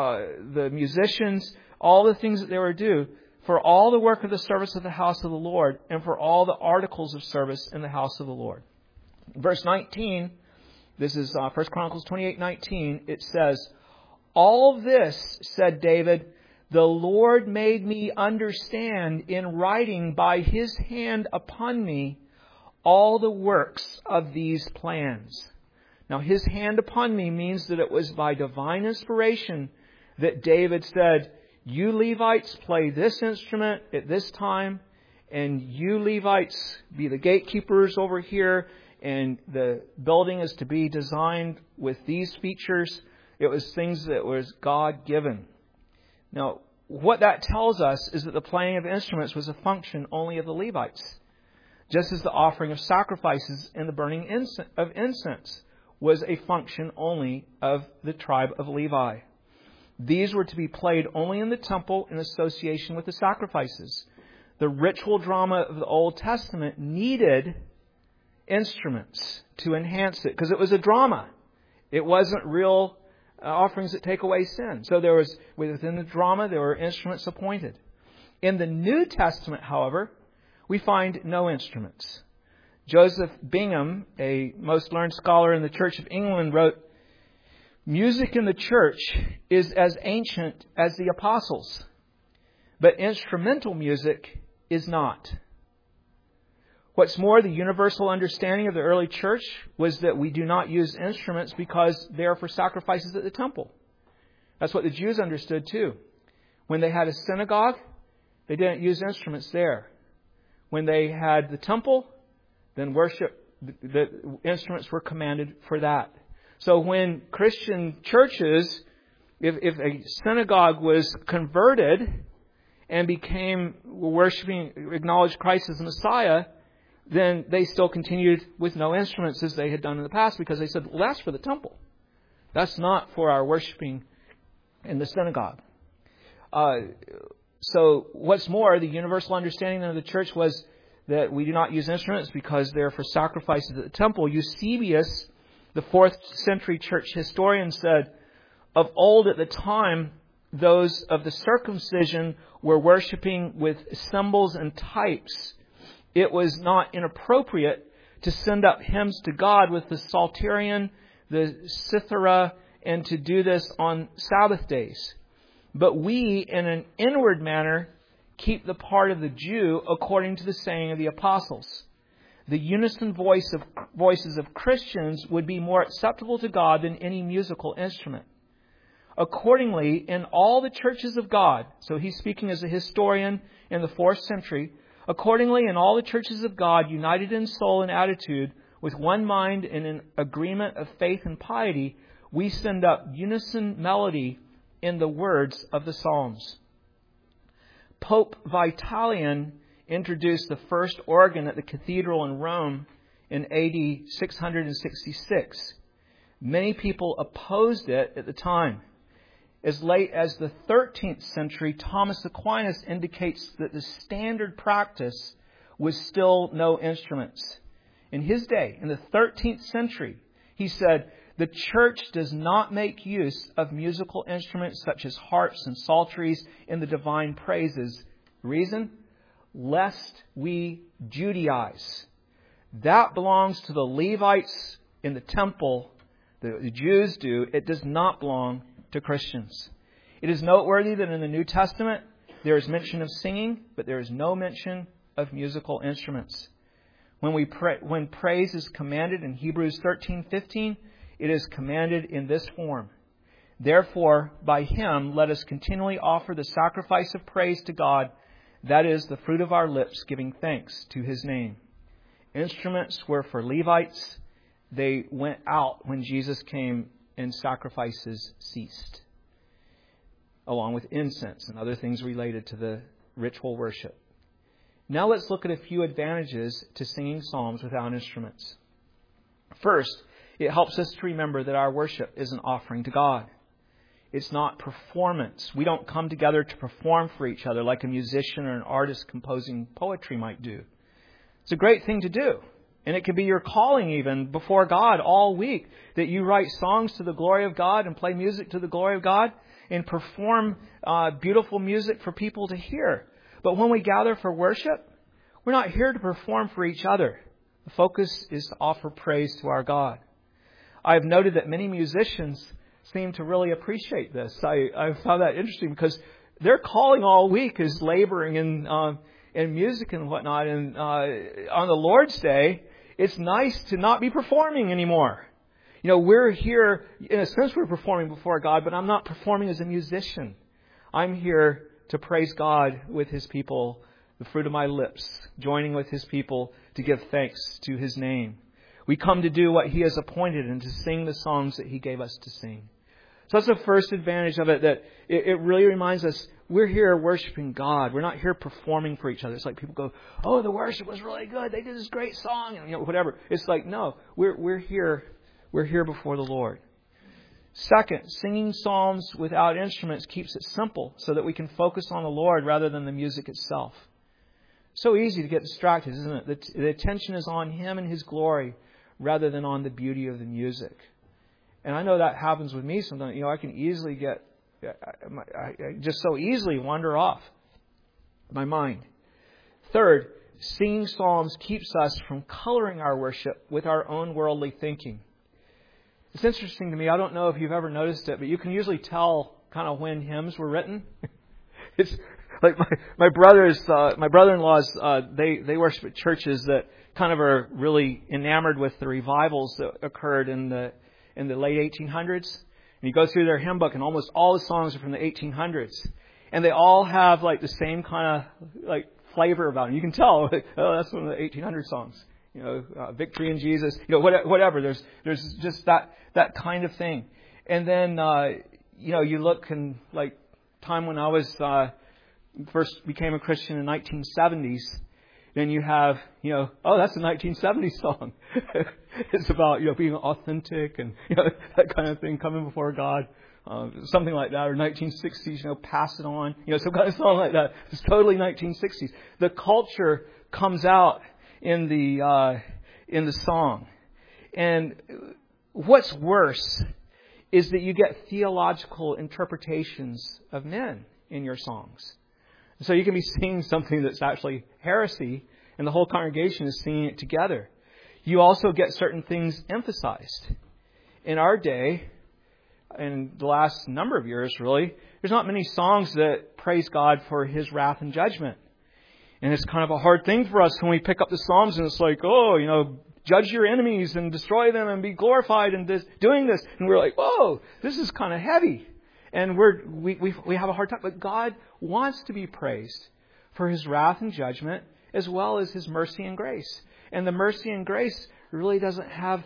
musicians, all the things that they were to do for all the work of the service of the house of the Lord and for all the articles of service in the house of the Lord. Verse 19, this is 1 Chronicles 28:19, it says, all this, said David, the Lord made me understand in writing by His hand upon me all the works of these plans. Now, His hand upon me means that it was by divine inspiration that David said, you Levites play this instrument at this time, and you Levites be the gatekeepers over here, and the building is to be designed with these features. It was things that was God-given. Now, what that tells us is that the playing of instruments was a function only of the Levites, just as the offering of sacrifices and the burning of incense was a function only of the tribe of Levi. These were to be played only in the temple in association with the sacrifices. The ritual drama of the Old Testament needed instruments to enhance it, because it was a drama. It wasn't real offerings that take away sin. So there was, within the drama, there were instruments appointed. In the New Testament, however, we find no instruments. Joseph Bingham, a most learned scholar in the Church of England, wrote, music in the church is as ancient as the apostles, but instrumental music is not. What's more, the universal understanding of the early church was that we do not use instruments because they are for sacrifices at the temple. That's what the Jews understood too. When they had a synagogue, they didn't use instruments there. When they had the temple, then worship, the instruments were commanded for that. So when Christian churches, if a synagogue was converted and became worshiping, acknowledged Christ as Messiah, then they still continued with no instruments as they had done in the past, because they said, well, that's for the temple. That's not for our worshiping in the synagogue. So what's more, the universal understanding of the church was that we do not use instruments because they're for sacrifices at the temple. Eusebius, the 4th century church historian, said, of old at the time, those of the circumcision were worshiping with symbols and types. It was not inappropriate to send up hymns to God with the psalterion, the cithara, and to do this on Sabbath days. But we, in an inward manner, keep the part of the Jew according to the saying of the apostles. The unison voices of Christians would be more acceptable to God than any musical instrument. Accordingly, in all the churches of God, so he's speaking as a historian in the 4th century, accordingly, in all the churches of God, united in soul and attitude, with one mind and in agreement of faith and piety, we send up unison melody in the words of the Psalms. Pope Vitalian introduced the first organ at the cathedral in Rome in AD 666. Many people opposed it at the time. As late as the 13th century, Thomas Aquinas indicates that the standard practice was still no instruments. In his day, in the 13th century, he said, the church does not make use of musical instruments such as harps and psalteries in the divine praises. Reason? Lest we Judaize. That belongs to the Levites in the temple. The Jews do. It does not belong to Christians. It is noteworthy that in the New Testament there is mention of singing, but there is no mention of musical instruments. When praise is commanded in Hebrews 13:15, it is commanded in this form. Therefore, by him let us continually offer the sacrifice of praise to God, that is, the fruit of our lips, giving thanks to his name. Instruments were for Levites. They went out when Jesus came and sacrifices ceased, along with incense and other things related to the ritual worship. Now let's look at a few advantages to singing psalms without instruments. First, it helps us to remember that our worship is an offering to God. It's not performance. We don't come together to perform for each other like a musician or an artist composing poetry might do. It's a great thing to do. And it can be your calling even before God all week, that you write songs to the glory of God and play music to the glory of God and perform beautiful music for people to hear. But when we gather for worship, we're not here to perform for each other. The focus is to offer praise to our God. I have noted that many musicians seem to really appreciate this. I found that interesting because their calling all week is laboring in music and whatnot. And on the Lord's Day, it's nice to not be performing anymore. We're here, in a sense we're performing before God, but I'm not performing as a musician. I'm here to praise God with His people, the fruit of my lips, joining with His people to give thanks to His name. We come to do what He has appointed and to sing the songs that He gave us to sing. So that's the first advantage of it, that it really reminds us we're here worshiping God. We're not here performing for each other. It's like people go, oh, the worship was really good. They did this great song, and whatever. It's like, no, we're here before the Lord. Second, singing psalms without instruments keeps it simple so that we can focus on the Lord rather than the music itself. So easy to get distracted, isn't it? The attention is on Him and His glory rather than on the beauty of the music. And I know that happens with me sometimes. I can easily I just so easily wander off my mind. Third, singing psalms keeps us from coloring our worship with our own worldly thinking. It's interesting to me. I don't know if you've ever noticed it, but you can usually tell kind of when hymns were written. It's like my brother-in-laws, they worship at churches that kind of are really enamored with the revivals that occurred in the late 1800s. And you go through their hymn book, and almost all the songs are from the 1800s. And they all have like the same kind of like flavor about them. You can tell, oh, that's one of the 1800 songs. Victory in Jesus. Whatever. There's just that kind of thing. And then you look and like time when I was first became a Christian in the 1970s. Then you have, oh, that's a 1970s song. It's about, being authentic and, that kind of thing, coming before God. Something like that. Or 1960s, pass it on. Some kind of song like that. It's totally 1960s. The culture comes out in the song. And what's worse is that you get theological interpretations of men in your songs. So you can be singing something that's actually heresy, and the whole congregation is singing it together. You also get certain things emphasized. In our day, in the last number of years really, there's not many songs that praise God for His wrath and judgment. And it's kind of a hard thing for us when we pick up the Psalms and it's like, judge your enemies and destroy them and be glorified in doing this. And we're like, whoa, this is kind of heavy. And we have a hard time. But God wants to be praised for His wrath and judgment as well as His mercy and grace. And the mercy and grace really doesn't have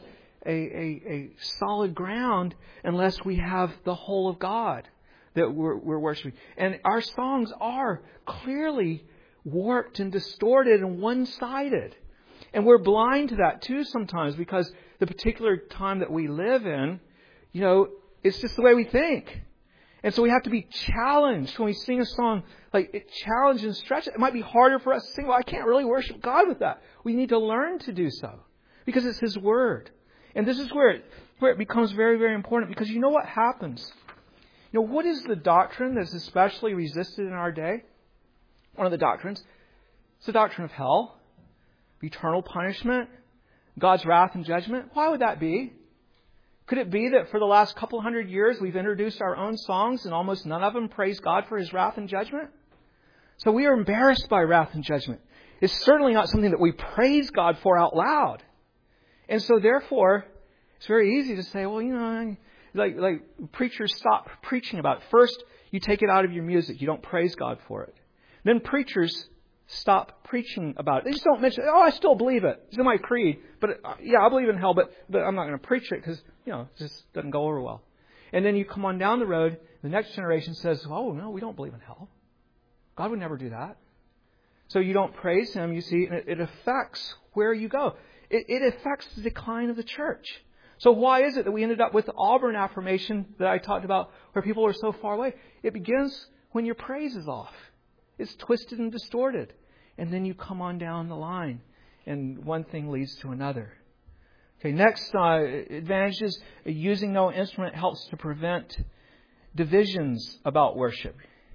a solid ground unless we have the whole of God that we're worshiping. And our songs are clearly warped and distorted and one-sided. And we're blind to that too sometimes because the particular time that we live in, it's just the way we think. And so we have to be challenged when we sing a song, challenge and stretch it. It might be harder for us to sing, well, I can't really worship God with that. We need to learn to do so because it's His Word. And this is where it becomes very, very important because you know what happens? What is the doctrine that's especially resisted in our day? One of the doctrines. It's the doctrine of hell, eternal punishment, God's wrath and judgment. Why would that be? Could it be that for the last couple hundred years we've introduced our own songs and almost none of them praise God for His wrath and judgment? So we are embarrassed by wrath and judgment. It's certainly not something that we praise God for out loud. And so therefore, it's very easy to say, well, like preachers stop preaching about it. First, you take it out of your music. You don't praise God for it. Then preachers stop preaching about it. They just don't mention, I still believe it. It's in my creed. But I believe in hell, but I'm not going to preach it because, it just doesn't go over well. And then you come on down the road, the next generation says, oh, no, we don't believe in hell. God would never do that. So you don't praise Him, you see, and it affects where you go. It affects the decline of the church. So why is it that we ended up with the Auburn affirmation that I talked about where people are so far away? It begins when your praise is off. It's twisted and distorted. And then you come on down the line and one thing leads to another. Okay, next advantages, using no instrument helps to prevent divisions about worship.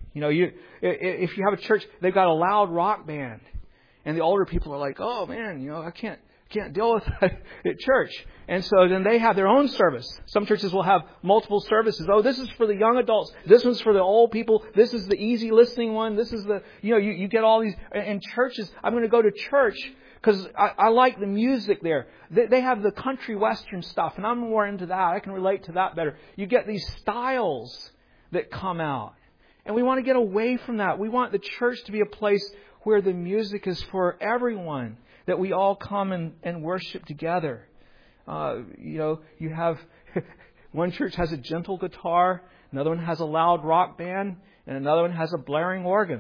If you have a church, they've got a loud rock band and the older people are like, oh man, I can't deal with that at church. And so then they have their own service. Some churches will have multiple services. Oh, this is for the young adults. This one's for the old people. This is the easy listening one. This is the, you get all these. In churches, I'm going to go to church because I like the music there. They have the country western stuff, and I'm more into that. I can relate to that better. You get these styles that come out. And we want to get away from that. We want the church to be a place where the music is for everyone, that we all come and worship together. You have one church has a gentle guitar, another one has a loud rock band, and another one has a blaring organ.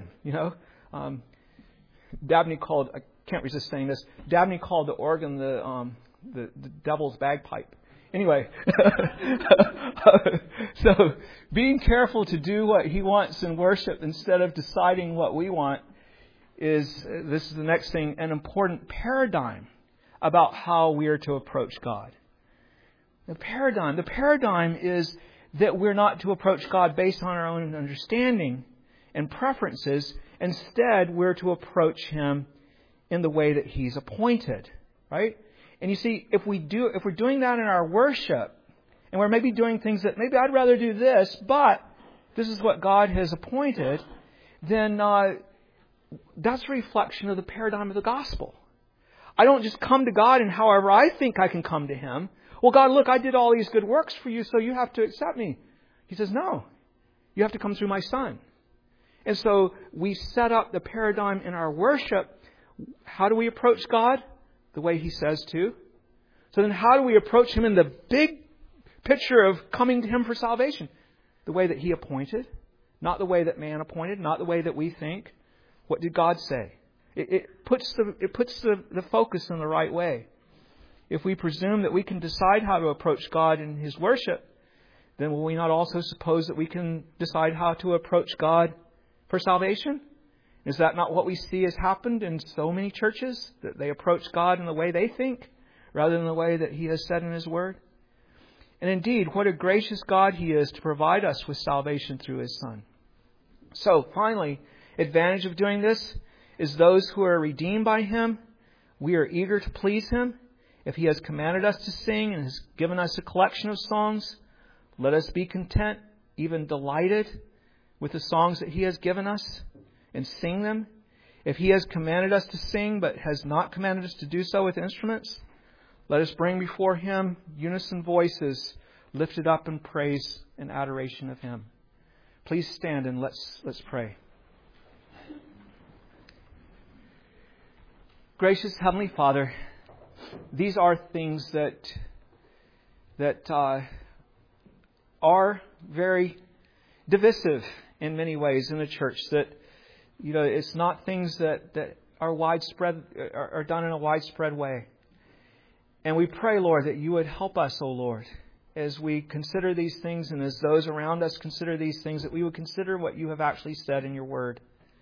Dabney called, I can't resist saying this, Dabney called the organ the devil's bagpipe. Anyway, so being careful to do what he wants in worship instead of deciding what we want this is the next thing, an important paradigm about how we are to approach God. The paradigm is that we're not to approach God based on our own understanding and preferences. Instead, we're to approach Him in the way that He's appointed, right? And you see, if we're doing that in our worship, and we're maybe doing things that maybe I'd rather do this, but this is what God has appointed, then that's a reflection of the paradigm of the gospel. I don't just come to God and however I think I can come to Him. Well, God, look, I did all these good works for you, so you have to accept me. He says, no, you have to come through my Son. And so we set up the paradigm in our worship. How do we approach God? The way He says to. So then how do we approach Him in the big picture of coming to Him for salvation? The way that He appointed, not the way that man appointed, not the way that we think. What did God say? It puts the focus in the right way. If we presume that we can decide how to approach God in His worship, then will we not also suppose that we can decide how to approach God for salvation? Is that not what we see has happened in so many churches? That they approach God in the way they think rather than the way that He has said in His Word? And indeed, what a gracious God He is to provide us with salvation through His Son. So, finally, advantage of doing this is those who are redeemed by Him. We are eager to please Him. If He has commanded us to sing and has given us a collection of songs, let us be content, even delighted with the songs that He has given us and sing them. If He has commanded us to sing but has not commanded us to do so with instruments, let us bring before Him unison voices lifted up in praise and adoration of Him. Please stand and let's pray. Gracious Heavenly Father, these are things that are very divisive in many ways in the church. That it's not things that are widespread, are done in a widespread way. And we pray, Lord, that You would help us, O Lord, as we consider these things and as those around us consider these things, that we would consider what You have actually said in Your Word.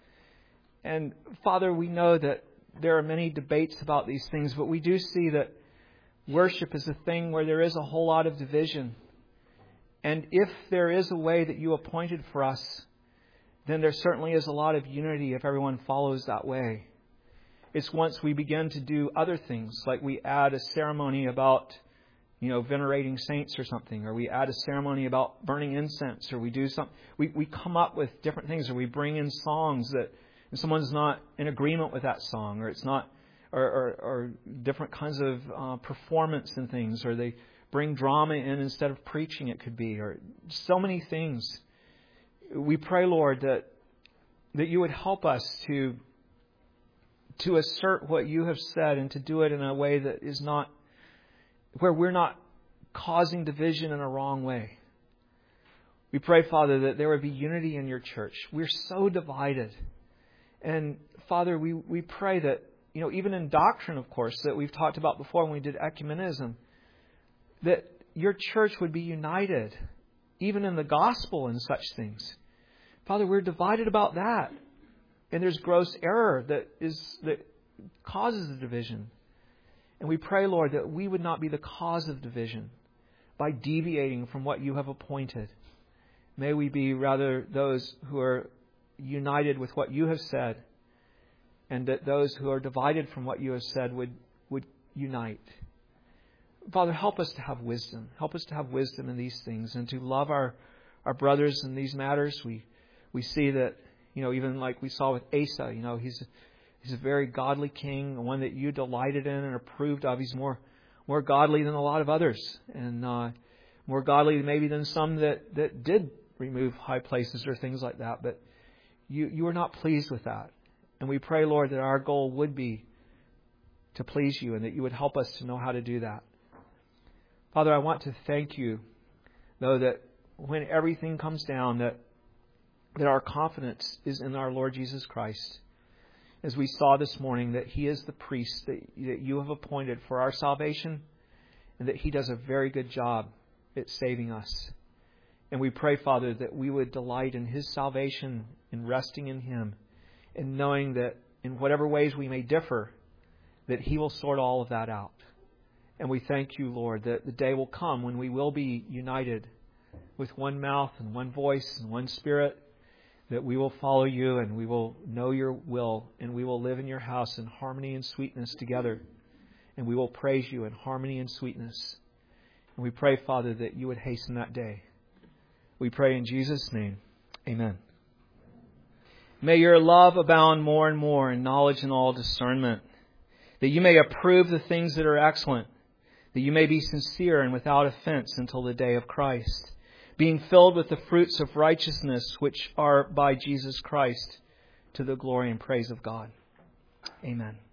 And Father, we know that there are many debates about these things, but we do see that worship is a thing where there is a whole lot of division. And if there is a way that You appointed for us, then there certainly is a lot of unity if everyone follows that way. It's once we begin to do other things, like we add a ceremony about, venerating saints or something, or we add a ceremony about burning incense, or we do something. We come up with different things, or we bring in songs that and someone's not in agreement with that song, or it's not, or different kinds of performance and things, or they bring drama in instead of preaching, it could be, or so many things. We pray, Lord, that You would help us to assert what You have said and to do it in a way that is not, where we're not causing division in a wrong way. We pray, Father, that there would be unity in Your church. We're so divided. And Father, we pray that, even in doctrine, of course, that we've talked about before when we did ecumenism, that Your church would be united, even in the gospel and such things. Father, we're divided about that. And there's gross error that causes the division. And we pray, Lord, that we would not be the cause of division by deviating from what You have appointed. May we be rather those who are united with what You have said, and that those who are divided from what You have said would unite. Father, help us to have wisdom. Help us to have wisdom in these things and to love our brothers in these matters. We see that, even like we saw with Asa, He's a very godly king, one that you delighted in and approved of. He's more godly than a lot of others, and more godly maybe than some that did remove high places or things like that. But you are not pleased with that. And we pray, Lord, that our goal would be to please you and that you would help us to know how to do that. Father, I want to thank you, though, that when everything comes down, that our confidence is in our Lord Jesus Christ. As we saw this morning, that He is the priest that you have appointed for our salvation, and that He does a very good job at saving us. And we pray, Father, that we would delight in His salvation, in resting in Him, and knowing that in whatever ways we may differ, that He will sort all of that out. And we thank you, Lord, that the day will come when we will be united with one mouth and one voice and one spirit, that we will follow you and we will know your will and we will live in your house in harmony and sweetness together. And we will praise you in harmony and sweetness. And we pray, Father, that you would hasten that day. We pray in Jesus' name. Amen. May your love abound more and more in knowledge and all discernment, that you may approve the things that are excellent, that you may be sincere and without offense until the day of Christ, being filled with the fruits of righteousness which are by Jesus Christ, to the glory and praise of God. Amen.